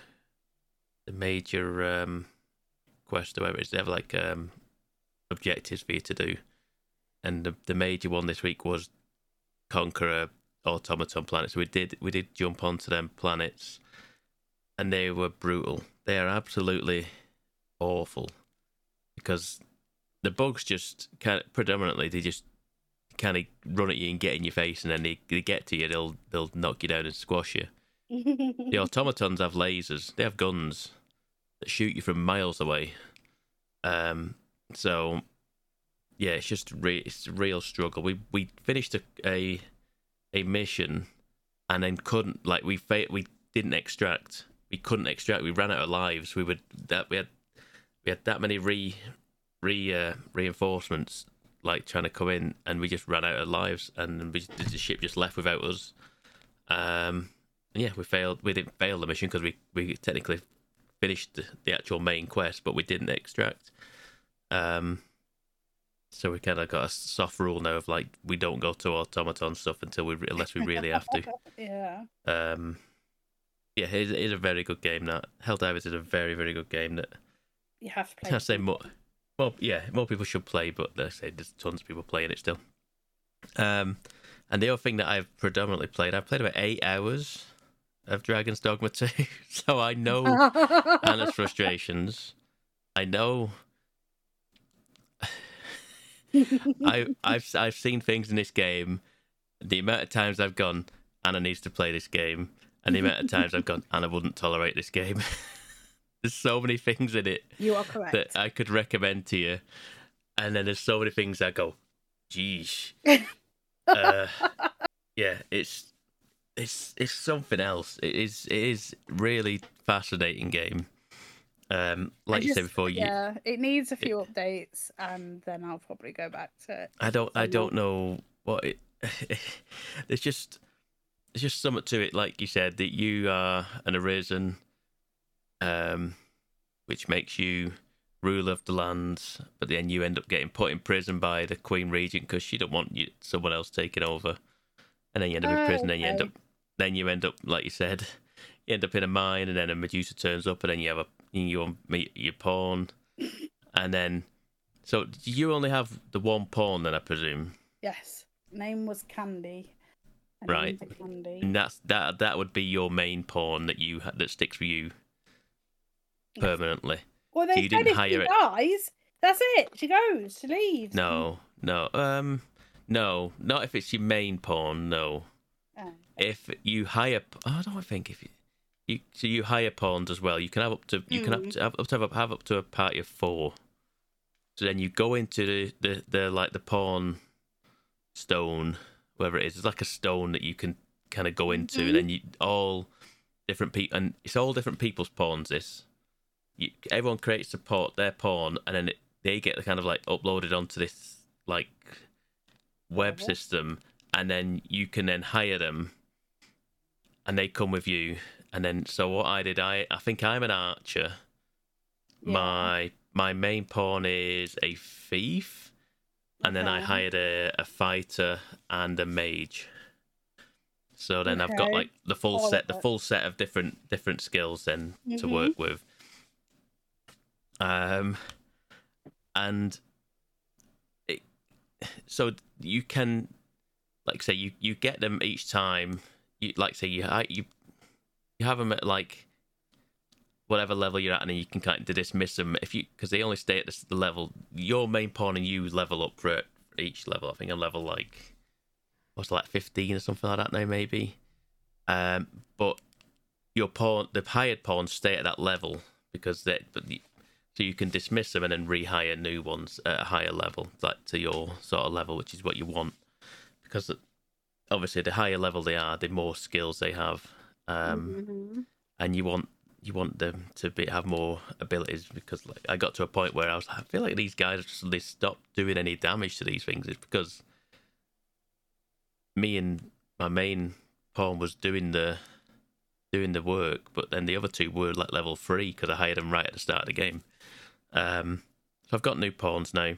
[SPEAKER 4] quest or whatever it is, they have like objectives for you to do. And the major one this week was conquer a automaton planet. So we did jump onto them planets, and they were brutal. They are absolutely awful, because the bugs just predominantly they just kind of run at you and get in your face, and then they get to you, they'll knock you down and squash you. The automatons have lasers. They have guns that shoot you from miles away. So yeah, it's just it's a real struggle. We finished a mission and then couldn't, like, we didn't extract. We couldn't extract. We ran out of lives. We had that many reinforcements like trying to come in, and we just ran out of lives, and the ship just left without us. Yeah, we failed. We didn't fail the mission because we technically finished the actual main quest, but we didn't extract. So we kind of got a soft rule now of like we don't go to automaton stuff unless we really have to.
[SPEAKER 3] Yeah.
[SPEAKER 4] Yeah, it is a very good game. That Helldivers is a very, very good game that
[SPEAKER 3] you have to play.
[SPEAKER 4] I say more. Well, yeah, more people should play, but I say there's tons of people playing it still. And the other thing that I've predominantly played, I've played about 8 hours of Dragon's Dogma 2, so I know Anna's frustrations. I know. I've seen things in this game. The amount of times I've gone, Anna needs to play this game, and the amount of times I've gone, Anna wouldn't tolerate this game. There's so many things in it.
[SPEAKER 3] You are correct.
[SPEAKER 4] That I could recommend to you, and then there's so many things I go, geez. Yeah, it's something else. It is really fascinating game. Like you said before,
[SPEAKER 3] yeah, it needs a few updates, and then I'll probably go back to it.
[SPEAKER 4] I don't know what it. There's just something to it, like you said, that you are an Arisen, which makes you ruler of the lands, but then you end up getting put in prison by the Queen Regent because she don't want someone else taking over, and then you end up in prison.
[SPEAKER 3] Okay.
[SPEAKER 4] Then you end up, like you said, you end up in a mine, and then a Medusa turns up, and then you meet your pawn, and then so you only have the one pawn, then I presume.
[SPEAKER 3] Yes, name was Candy.
[SPEAKER 4] Right,
[SPEAKER 3] Candy.
[SPEAKER 4] and that would be your main pawn that sticks with you permanently.
[SPEAKER 3] Well, they
[SPEAKER 4] so
[SPEAKER 3] said if she dies, that's it. She goes. She leaves.
[SPEAKER 4] No, not if it's your main pawn. No, if you hire, I don't think if you hire pawns as well. You can have up to have up to a party of 4. So then you go into the pawn stone, whatever it is. It's like a stone that you can kind of go into, and then all different people, and it's all different people's pawns. Everyone creates their pawn, and then they get kind of like uploaded onto this like web system, and then you can then hire them, and they come with you. And then so what I did, I think I'm an archer. Yeah. My main pawn is a thief, and then I hired a fighter and a mage. So then I've got like the full set of different skills then to work with. So you can, like say, you get them each time. You have them at like whatever level you're at, and then you can kind of dismiss them because they only stay at the level. Your main pawn and you level up for each level. I think I'm level like 15 or something like that now, maybe. But your pawn, the hired pawns, stay at that level because so you can dismiss them and then rehire new ones at a higher level, like to your sort of level, which is what you want. Because obviously, the higher level they are, the more skills they have, and you want them to have more abilities. Because like, I got to a point where I feel like these guys they stopped doing any damage to these things. It's because me and my main pawn was doing the work, but then the other two were like level 3 because I hired them right at the start of the game. So I've got new pawns now.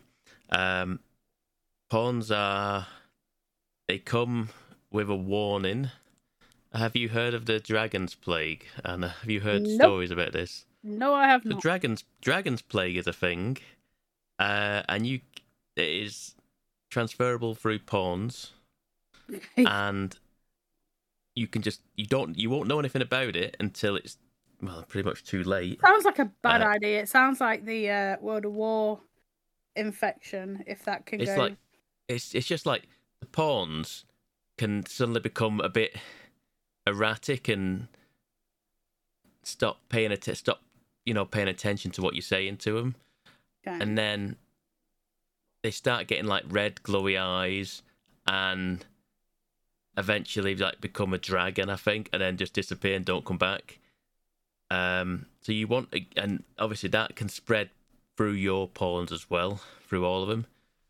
[SPEAKER 4] Pawns they come with a warning. Have you heard of the Dragon's Plague? And have you heard stories about this?
[SPEAKER 3] No, I have not.
[SPEAKER 4] Dragon's Plague is a thing, and it is transferable through pawns, and you won't know anything about it until it's pretty much too late.
[SPEAKER 3] Sounds like a bad idea. It sounds like the World of War infection. If that can
[SPEAKER 4] go, it's just like the pawns can suddenly become a bit erratic and stop paying attention to what you're saying to them, and then they start getting like red glowy eyes, and eventually like become a dragon, I think, and then just disappear and don't come back. So you want, and obviously that can spread through your pawns as well, through all of them.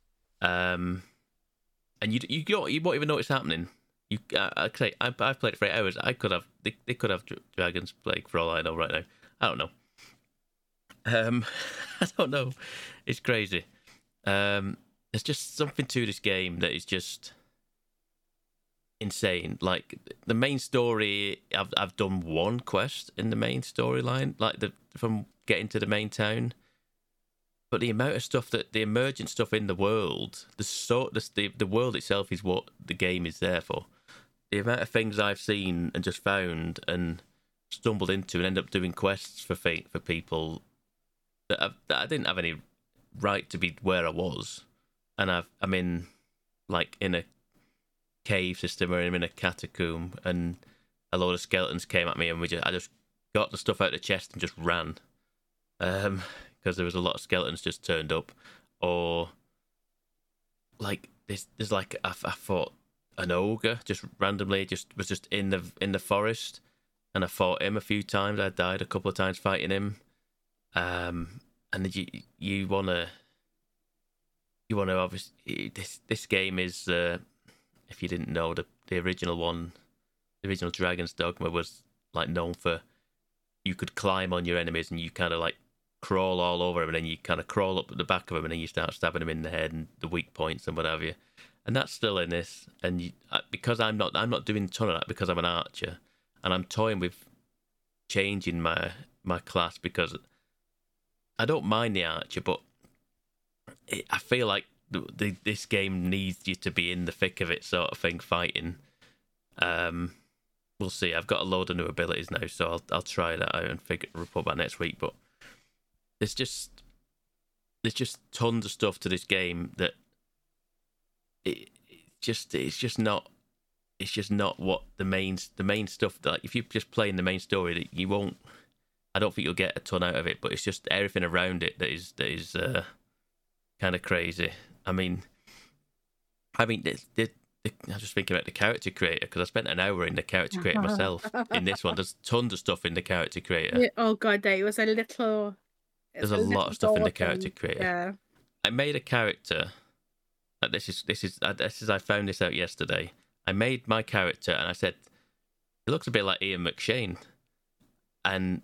[SPEAKER 4] And you won't even know what's happening. I've played it for 8 hours. They could have Dragon's Plague for all I know right now. I don't know. I don't know. It's crazy. There's just something to this game that is just insane. Like the main story, I've done one quest in the main storyline, like from getting to the main town. But the amount of stuff the emergent stuff in the world, the world itself is what the game is there for. The amount of things I've seen and just found and stumbled into and end up doing quests for people that I didn't have any right to be where I was, and I'm in a cave system, or I'm in a catacomb, and a load of skeletons came at me, and I just got the stuff out of the chest and just ran. Because there was a lot of skeletons just turned up, or like there's like I fought an ogre just randomly, was just in the forest, and I fought him a few times. I died a couple of times fighting him, and you wanna obviously this game is if you didn't know, the original Dragon's Dogma was like known for, you could climb on your enemies and you kind of like crawl all over them, and then you kind of crawl up at the back of them, and then you start stabbing them in the head and the weak points and what have you. And that's still in this. And because I'm not doing a ton of that, because I'm an archer, and I'm toying with changing my class, because I don't mind the archer, but I feel like this game needs you to be in the thick of it, sort of thing, fighting. We'll see. I've got a load of new abilities now, so I'll try that out and report back next week. But there's just tons of stuff to this game that it's just not what the main stuff. Like if you just play in the main story, that you won't. I don't think you'll get a ton out of it. But it's just everything around it that is kind of crazy. I mean, I was just thinking about the character creator, because I spent an hour in the character creator myself. In this one, there's tons of stuff in the character creator.
[SPEAKER 3] Yeah, oh god, it was a little.
[SPEAKER 4] There's a lot of stuff in the character
[SPEAKER 3] thing.
[SPEAKER 4] creator.
[SPEAKER 3] Yeah.
[SPEAKER 4] I made a character. This is I found this out yesterday. I made my character, and I said, it looks a bit like Ian McShane, and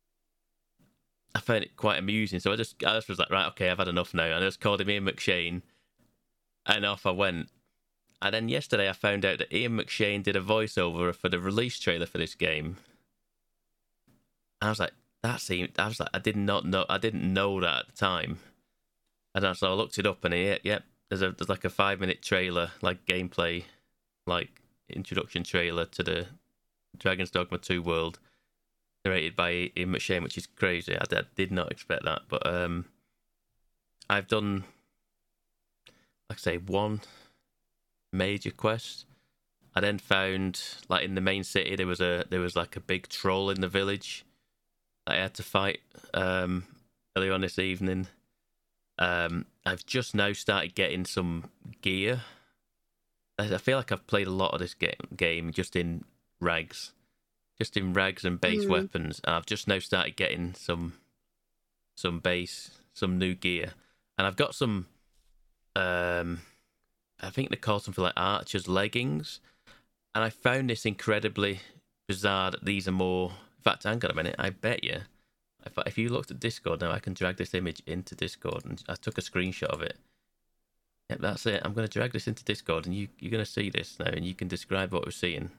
[SPEAKER 4] I found it quite amusing. So I just was like, right, okay, I've had enough now. And I just called him Ian McShane, and off I went. And then yesterday I found out that Ian McShane did a voiceover for the release trailer for this game. And I was like, I didn't know that at the time. And so I looked it up, and there's like a 5-minute trailer, like gameplay, like introduction trailer to the Dragon's Dogma 2 world, narrated by Ian McShane, which is crazy. I did not expect that, but I've done, like I say, one major quest. I then found, like in the main city, there was like a big troll in the village that I had to fight earlier on this evening. I've just now started getting some gear. I feel like I've played a lot of this game just in rags and base weapons, and I've just now started getting some new gear, and I've got some. I think they call something like archer's leggings, and I found this incredibly bizarre that these are more. In fact, hang on a minute. I bet you, if you looked at Discord now, I can drag this image into Discord, and I took a screenshot of it. Yep, that's it. I'm going to drag this into Discord, and you're going to see this now, and you can describe what we're seeing.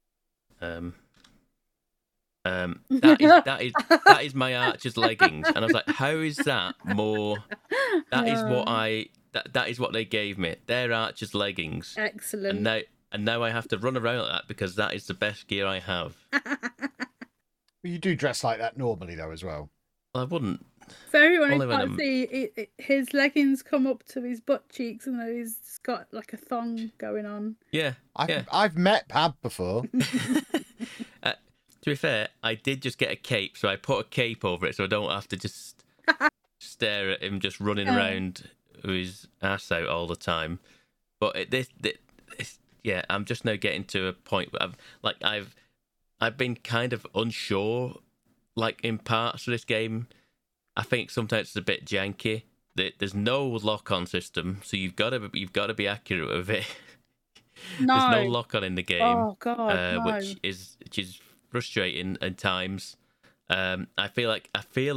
[SPEAKER 4] That is my archer's leggings, and I was like, how is that more? That is what they gave me. They're archer's leggings.
[SPEAKER 3] Excellent.
[SPEAKER 4] And now I have to run around like that because that is the best gear I have.
[SPEAKER 1] You do dress like that normally, though, as well.
[SPEAKER 4] I wouldn't.
[SPEAKER 3] For everyone who can't see, his leggings come up to his butt cheeks, and he's got like a thong going on.
[SPEAKER 4] Yeah,
[SPEAKER 1] I've met Pab before.
[SPEAKER 4] To be fair, I did just get a cape, so I put a cape over it, so I don't have to just stare at him just running around his ass out all the time. But yeah, I'm just now getting to a point where I've been kind of unsure, like in parts of this game. I think sometimes it's a bit janky. There's no lock-on system, so you've got to be accurate with it.
[SPEAKER 3] No.
[SPEAKER 4] There's no lock-on in the game.
[SPEAKER 3] Oh God, no.
[SPEAKER 4] which is frustrating at times. I feel like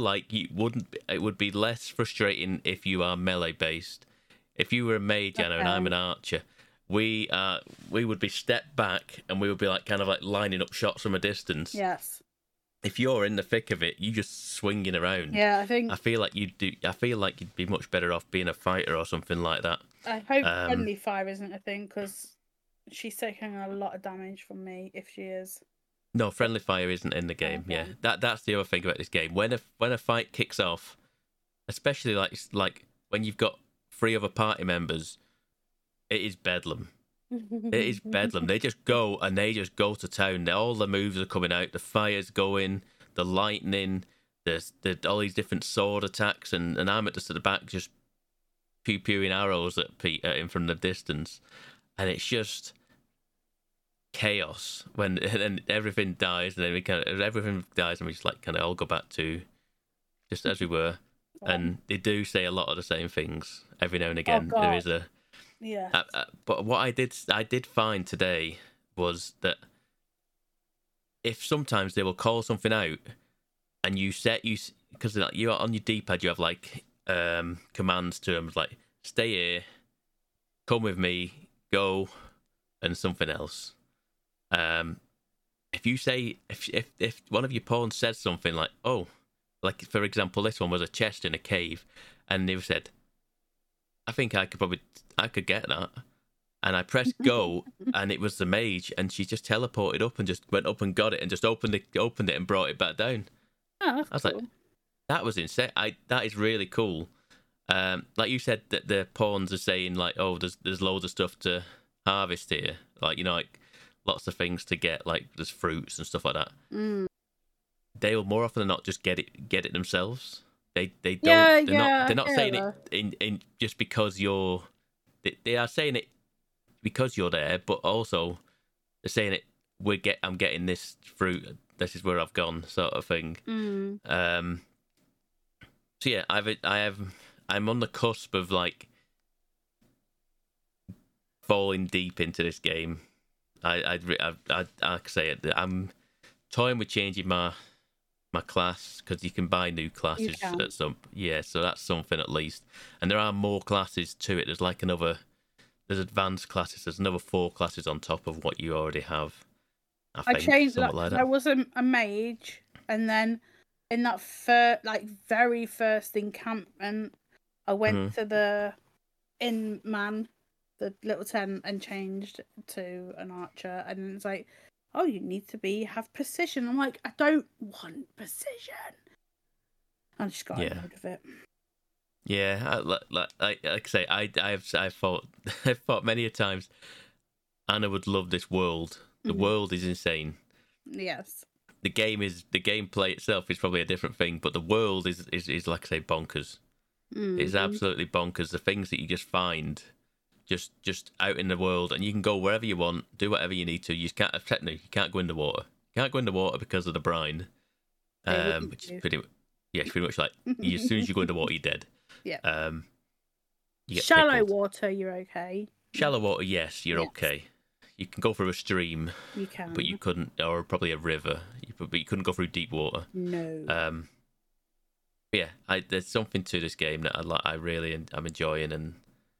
[SPEAKER 4] it would be less frustrating if you are melee based. If you were a mage, Anna, and I'm an archer, we would be stepped back and we would be like kind of like lining up shots from a distance.
[SPEAKER 3] Yes.
[SPEAKER 4] If you're in the thick of it, you just swinging around.
[SPEAKER 3] Yeah,
[SPEAKER 4] I feel like you'd be much better off being a fighter or something like that.
[SPEAKER 3] I hope friendly fire isn't a thing, because she's taking a lot of damage from me if she is.
[SPEAKER 4] No, friendly fire isn't in the game.
[SPEAKER 3] Okay.
[SPEAKER 4] Yeah, that's the other thing about this game. When a fight kicks off, especially like when you've got 3 other party members, it is bedlam. It is bedlam. They just go to town. All the moves are coming out. The fire's going, the lightning, there's all these different sword attacks, and I'm at the back just pew-pewing arrows at him from the distance, and it's just chaos when and everything dies, and then everything dies, and we just like kind of all go back to just as we were. And they do say a lot of the same things every now and again. There is a but what I did find today was that if sometimes they will call something out, and because like you on your D-pad you have like commands to them like stay here, come with me, go, and something else. If you say if one of your pawns says something like, oh, like for example this one was a chest in a cave, and they said, I think I could get that, and I pressed go, and it was the mage, and she just teleported up and just went up and got it and just opened it and brought it back down.
[SPEAKER 3] Oh, that's
[SPEAKER 4] I was
[SPEAKER 3] cool.
[SPEAKER 4] like, that was insane. That is really cool. Like you said that the pawns are saying like, oh, there's loads of stuff to harvest here, like like lots of things to get, like there's fruits and stuff like that. They will more often than not just get it themselves. They don't. They're not saying it in just because you're. They are saying it because you're there, but also they're saying it. I'm getting this fruit. This is where I've gone, sort of thing. So yeah, I'm on the cusp of like falling deep into this game. I say it. I'm toying with changing my class, because you can buy new classes at some. Yeah, so that's something at least. And there are more classes to it. There's advanced classes. There's another 4 classes on top of what you already have. I changed that.
[SPEAKER 3] Like I was a mage, and then in that very first encampment, I went to the inn man, the little tent, and changed to an archer, and it's like, oh, you need to have precision. I'm like, I don't want precision. I just got rid of it.
[SPEAKER 4] Yeah, like I say, I've thought I've thought many a times Anna would love this world. The world is insane.
[SPEAKER 3] Yes.
[SPEAKER 4] The gameplay itself is probably a different thing, but the world is like I say, bonkers. It's absolutely bonkers. The things that you just find just out in the world, and you can go wherever you want, do whatever you need to. You can't go in the water. You can't go in the water because of the brine, which is pretty much like as soon as you go in the water, you're dead.
[SPEAKER 3] Yeah.
[SPEAKER 4] You get
[SPEAKER 3] shallow
[SPEAKER 4] pickled.
[SPEAKER 3] water, you're okay.
[SPEAKER 4] Shallow water, yes, you're okay. You can go through a stream,
[SPEAKER 3] you can,
[SPEAKER 4] but you couldn't, or probably a river. But you couldn't go through deep water.
[SPEAKER 3] No.
[SPEAKER 4] Yeah, there's something to this game that I'm enjoying, and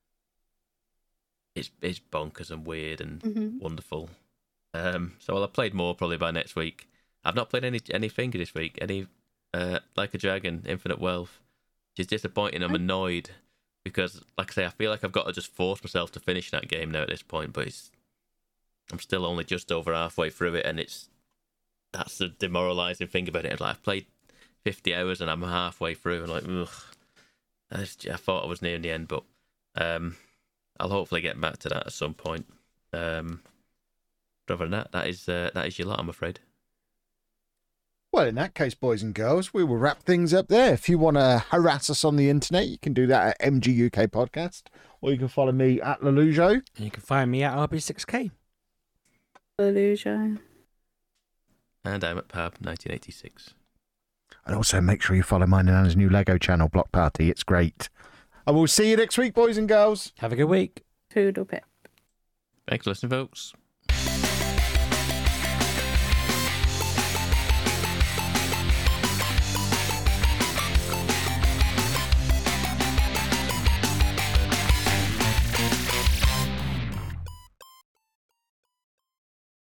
[SPEAKER 4] it's bonkers and weird and wonderful. So I'll have played more probably by next week. I've not played anything this week. Any Like a Dragon, Infinite Wealth, which is disappointing. I'm annoyed because, like I say, I feel like I've got to just force myself to finish that game now at this point. But I'm still only just over halfway through it, and that's the demoralising thing about it. Like, I've played 50 hours and I'm halfway through, and like, ugh. I thought I was near the end, but I'll hopefully get back to that at some point. Other than that is your lot, I'm afraid.
[SPEAKER 1] Well, in that case, boys and girls, we will wrap things up there. If you want to harass us on the internet, you can do that at MG UK Podcast, or you can follow me at Lelujo.
[SPEAKER 2] And you can find me at RB6K.
[SPEAKER 3] Lelujo.
[SPEAKER 4] And I'm at Pab 1986.
[SPEAKER 1] And also make sure you follow mine and Anna's new Lego channel, Block Party. It's great. And we'll see you next week, boys and girls.
[SPEAKER 2] Have a good week.
[SPEAKER 3] Toodle pip.
[SPEAKER 4] Thanks for listening, folks.